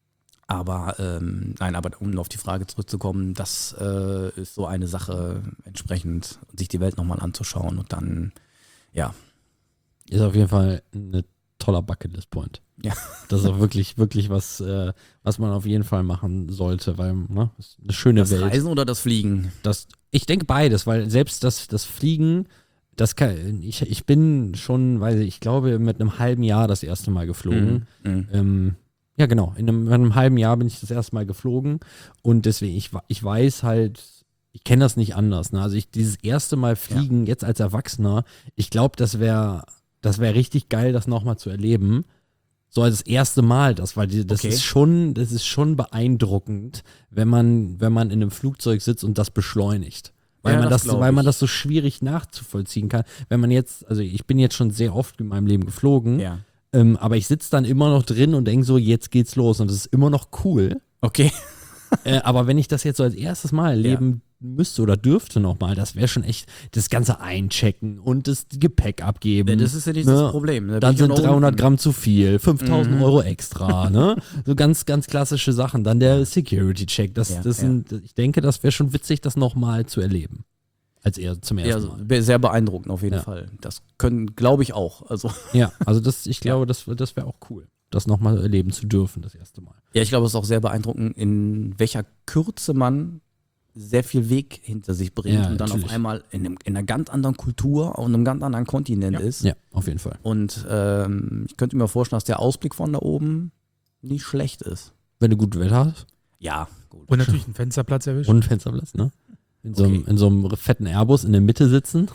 aber ähm, nein, aber um auf die Frage zurückzukommen, das äh, ist so eine Sache, entsprechend sich die Welt nochmal anzuschauen und dann, ja. Ist auf jeden Fall ein toller Bucketlist-Point. Ja. Das ist auch wirklich, wirklich was, äh, was man auf jeden Fall machen sollte, weil, ne, das ist eine schöne Das Welt. Reisen oder das Fliegen? Das, ich denke beides, weil selbst das, das Fliegen, das kann, ich, ich bin schon, weiß ich, ich glaube, mit einem halben Jahr das erste Mal geflogen. Mhm. Ähm, ja, genau. In einem, in einem halben Jahr bin ich das erste Mal geflogen und deswegen, ich, ich weiß halt, ich kenne das nicht anders. Ne? Also ich dieses erste Mal fliegen, jetzt als Erwachsener, ich glaube, das wäre das wäre richtig geil, das nochmal zu erleben. So als das erste Mal, das, weil die, das Okay. ist schon, das ist schon beeindruckend, wenn man, wenn man in einem Flugzeug sitzt und das beschleunigt. Weil Ja, man das das, glaub weil man ich. das so schwierig nachzuvollziehen kann. Wenn man jetzt, also ich bin jetzt schon sehr oft in meinem Leben geflogen, Ja. ähm, aber ich sitze dann immer noch drin und denke so, jetzt geht's los und das ist immer noch cool. Okay. äh, aber wenn ich das jetzt so als erstes Mal erleben müsste oder dürfte nochmal, das wäre schon echt das ganze Einchecken und das Gepäck abgeben. Ja, das ist ja nicht Ne? das Problem. Da bin Dann ich ja sind noch dreihundert unten. Gramm zu viel, fünftausend Mhm. Euro extra, ne? So ganz, ganz klassische Sachen. Dann der Security-Check. Das, Ja, das ja. sind, ich denke, das wäre schon witzig, das nochmal zu erleben. Als eher zum Ja, ersten also, Mal. be- sehr beeindruckend auf jeden Ja. Fall. Das können, glaube ich, auch. Also Ja, also das, ich glaube, das, das wäre auch cool. das nochmal erleben zu dürfen, das erste Mal. Ja, ich glaube, es ist auch sehr beeindruckend, in welcher Kürze man sehr viel Weg hinter sich bringt Ja, und dann natürlich. auf einmal in, einem, in einer ganz anderen Kultur, auf einem ganz anderen Kontinent Ja. ist. Ja, auf jeden Fall. Und ähm, ich könnte mir vorstellen, dass der Ausblick von da oben nicht schlecht ist. Wenn du gutes Wetter hast Ja, gut. Und natürlich einen Fensterplatz erwischt. und einen Fensterplatz, ne? In so, einem, Okay. in so einem fetten Airbus in der Mitte sitzen.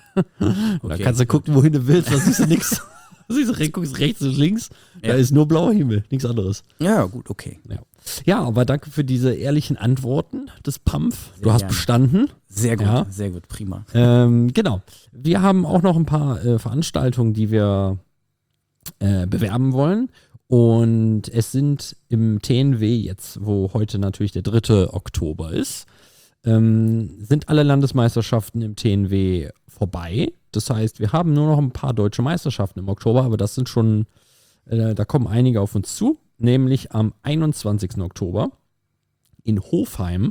Da Okay. kannst du gucken, wohin du willst, da siehst du nichts. Du siehst, re- guckst rechts und links, da Ja. ist nur blauer Himmel, nichts anderes. Ja, gut, okay. Ja. ja, aber danke für diese ehrlichen Antworten des P A M F. Du Sehr hast gerne. bestanden. Sehr gut, Ja. sehr gut, prima. Ähm, genau. Wir haben auch noch ein paar äh, Veranstaltungen, die wir äh, bewerben wollen. Und es sind im T N W jetzt, wo heute natürlich der dritte Oktober ist, ähm, sind alle Landesmeisterschaften im T N W vorbei. Das heißt, wir haben nur noch ein paar deutsche Meisterschaften im Oktober, aber das sind schon, äh, da kommen einige auf uns zu, nämlich am einundzwanzigsten Oktober in Hofheim.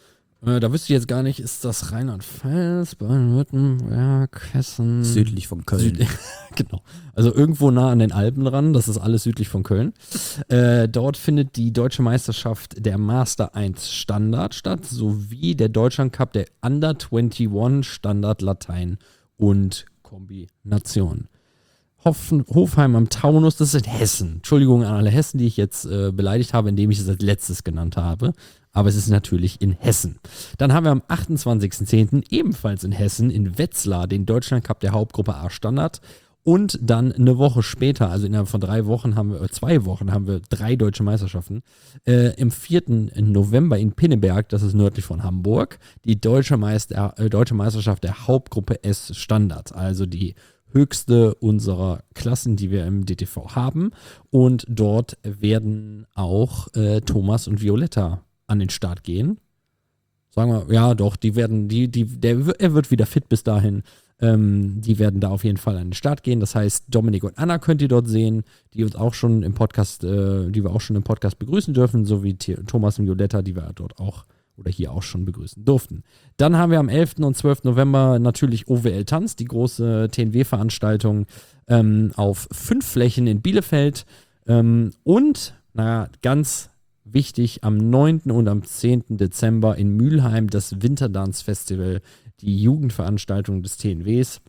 Äh, da wüsste ich jetzt gar nicht, ist das Rheinland-Pfalz, Baden-Württemberg, Hessen? Südlich von Köln. Süd genau. Also irgendwo nah an den Alpen ran, das ist alles südlich von Köln. Äh, dort findet die deutsche Meisterschaft der Master eins Standard statt, sowie der Deutschland Cup der Under einundzwanzig Standard Latein und Kombination. Hoffen, Hofheim am Taunus, das ist in Hessen. Entschuldigung an alle Hessen, die ich jetzt äh, beleidigt habe, indem ich es als letztes genannt habe. Aber es ist natürlich in Hessen. Dann haben wir am achtundzwanzigsten zehnten ebenfalls in Hessen in Wetzlar den Deutschland Cup der Hauptgruppe A Standard. Und dann eine Woche später, also innerhalb von drei Wochen haben wir, zwei Wochen haben wir drei deutsche Meisterschaften. Äh, im vierten November in Pinneberg, das ist nördlich von Hamburg, die deutsche, Meister, äh, deutsche Meisterschaft der Hauptgruppe S Standard. Also die höchste unserer Klassen, die wir im D T V haben. Und dort werden auch äh, Thomas und Violetta an den Start gehen. Sagen wir, ja doch, die werden, die, die, der, er wird wieder fit bis dahin. Ähm, die werden da auf jeden Fall an den Start gehen. Das heißt, Dominik und Anna könnt ihr dort sehen, die uns auch schon im Podcast, äh, die wir auch schon im Podcast begrüßen dürfen, sowie T- Thomas und Violetta, die wir dort auch oder hier auch schon begrüßen durften. Dann haben wir am elften und zwölften November natürlich O W L Tanz, die große T N W-Veranstaltung ähm, auf fünf Flächen in Bielefeld. Ähm, und, naja, ganz wichtig, am neunten und am zehnten Dezember in Mülheim das Winterdance-Festival, die Jugendveranstaltung des T N Ws.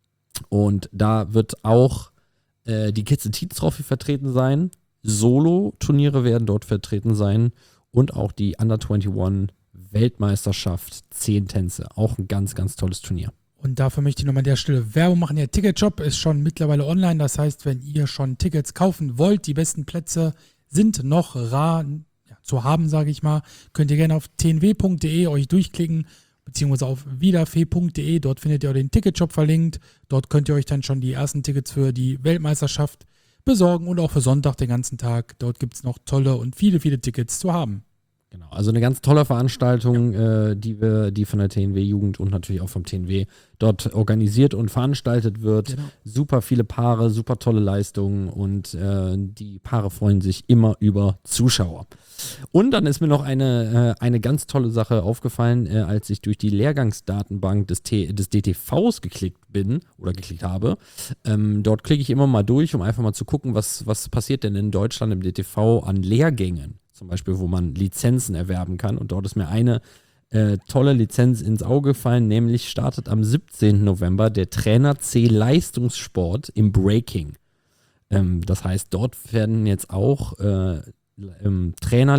Und da wird auch äh, die Kids and Teens Trophy vertreten sein. Solo-Turniere werden dort vertreten sein. Und auch die Under einundzwanzig Weltmeisterschaft, zehn Tänze. Auch ein ganz, ganz tolles Turnier. Und dafür möchte ich nochmal an der Stelle Werbung machen. Der Ticketshop ist schon mittlerweile online. Das heißt, wenn ihr schon Tickets kaufen wollt, die besten Plätze sind noch rar ja, zu haben, sage ich mal. Könnt ihr gerne auf t n w punkt d e euch durchklicken, beziehungsweise auf wiederfee punkt d e. Dort findet ihr auch den Ticketshop verlinkt. Dort könnt ihr euch dann schon die ersten Tickets für die Weltmeisterschaft besorgen und auch für Sonntag den ganzen Tag. Dort gibt es noch tolle und viele, viele Tickets zu haben. Genau, also eine ganz tolle Veranstaltung, ja. äh, die wir, die von der T N W-Jugend und natürlich auch vom T N W dort organisiert und veranstaltet wird. Genau. Super viele Paare, super tolle Leistungen und äh, die Paare freuen sich immer über Zuschauer. Und dann ist mir noch eine, äh, eine ganz tolle Sache aufgefallen, äh, als ich durch die Lehrgangsdatenbank des, T- des D T Vs geklickt bin oder geklickt habe. Ähm, dort klicke ich immer mal durch, um einfach mal zu gucken, was, was passiert denn in Deutschland im D T V an Lehrgängen. Zum Beispiel, wo man Lizenzen erwerben kann. Und dort ist mir eine äh, tolle Lizenz ins Auge gefallen, nämlich startet am siebzehnten November der Trainer C Leistungssport im Breaking. Ähm, das heißt, dort werden jetzt auch äh, ähm,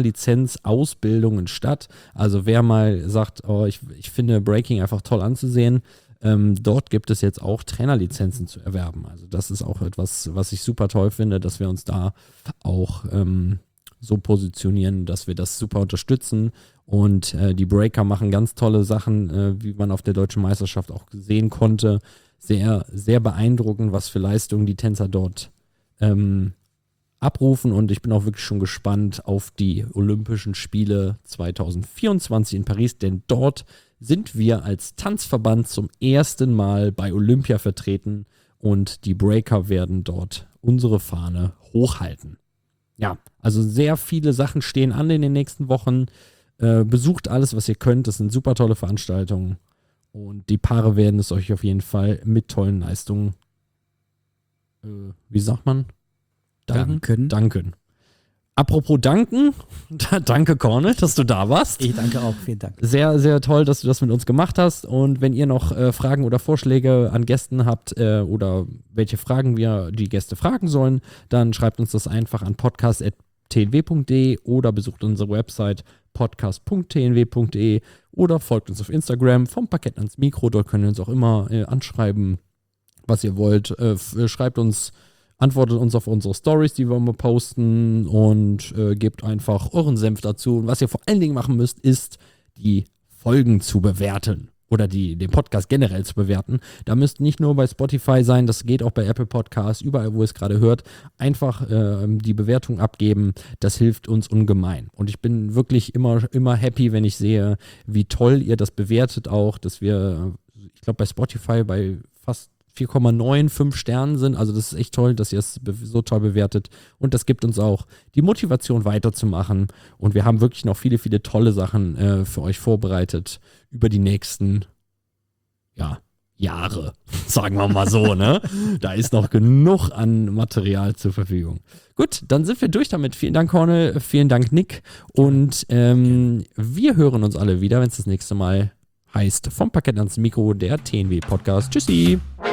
Trainerlizenz-Ausbildungen statt. Also wer mal sagt, oh, ich, ich finde Breaking einfach toll anzusehen, ähm, dort gibt es jetzt auch Trainerlizenzen zu erwerben. Also das ist auch etwas, was ich super toll finde, dass wir uns da auch ähm, so positionieren, dass wir das super unterstützen und äh, die Breaker machen ganz tolle Sachen, äh, wie man auf der Deutschen Meisterschaft auch sehen konnte. Sehr, sehr beeindruckend, was für Leistungen die Tänzer dort ähm, abrufen und ich bin auch wirklich schon gespannt auf die Olympischen Spiele zwanzig vierundzwanzig in Paris, denn dort sind wir als Tanzverband zum ersten Mal bei Olympia vertreten und die Breaker werden dort unsere Fahne hochhalten. Ja, also sehr viele Sachen stehen an in den nächsten Wochen. Äh, besucht alles, was ihr könnt. Das sind super tolle Veranstaltungen. Und die Paare werden es euch auf jeden Fall mit tollen Leistungen, äh, wie sagt man, Danken. Danken. Apropos danken, danke Corne, dass du da warst. Ich danke auch, vielen Dank. Sehr, sehr toll, dass du das mit uns gemacht hast. Und wenn ihr noch äh, Fragen oder Vorschläge an Gästen habt äh, oder welche Fragen wir die Gäste fragen sollen, dann schreibt uns das einfach an podcast at t n w punkt d e oder besucht unsere Website podcast punkt t n w punkt d e oder folgt uns auf Instagram vom Parkett ans Mikro. Dort könnt ihr uns auch immer äh, anschreiben, was ihr wollt. Äh, schreibt uns Antwortet uns auf unsere Stories, die wir immer posten und äh, gebt einfach euren Senf dazu. Und was ihr vor allen Dingen machen müsst, ist, die Folgen zu bewerten oder die, den Podcast generell zu bewerten. Da müsst nicht nur bei Spotify sein, das geht auch bei Apple Podcasts, überall, wo ihr es gerade hört. Einfach äh, die Bewertung abgeben, das hilft uns ungemein. Und ich bin wirklich immer, immer happy, wenn ich sehe, wie toll ihr das bewertet auch, dass wir, ich glaube bei Spotify bei fast vier Komma neun, fünf Sternen sind. Also das ist echt toll, dass ihr es be- so toll bewertet. Und das gibt uns auch die Motivation weiterzumachen. Und wir haben wirklich noch viele, viele tolle Sachen äh, für euch vorbereitet über die nächsten ja, Jahre, sagen wir mal so. Ne? Da ist noch genug an Material zur Verfügung. Gut, dann sind wir durch damit. Vielen Dank, Corne. Vielen Dank, Nick. Und ähm, wir hören uns alle wieder, wenn es das nächste Mal heißt vom Parkett ans Mikro, der T N W Podcast. Tschüssi!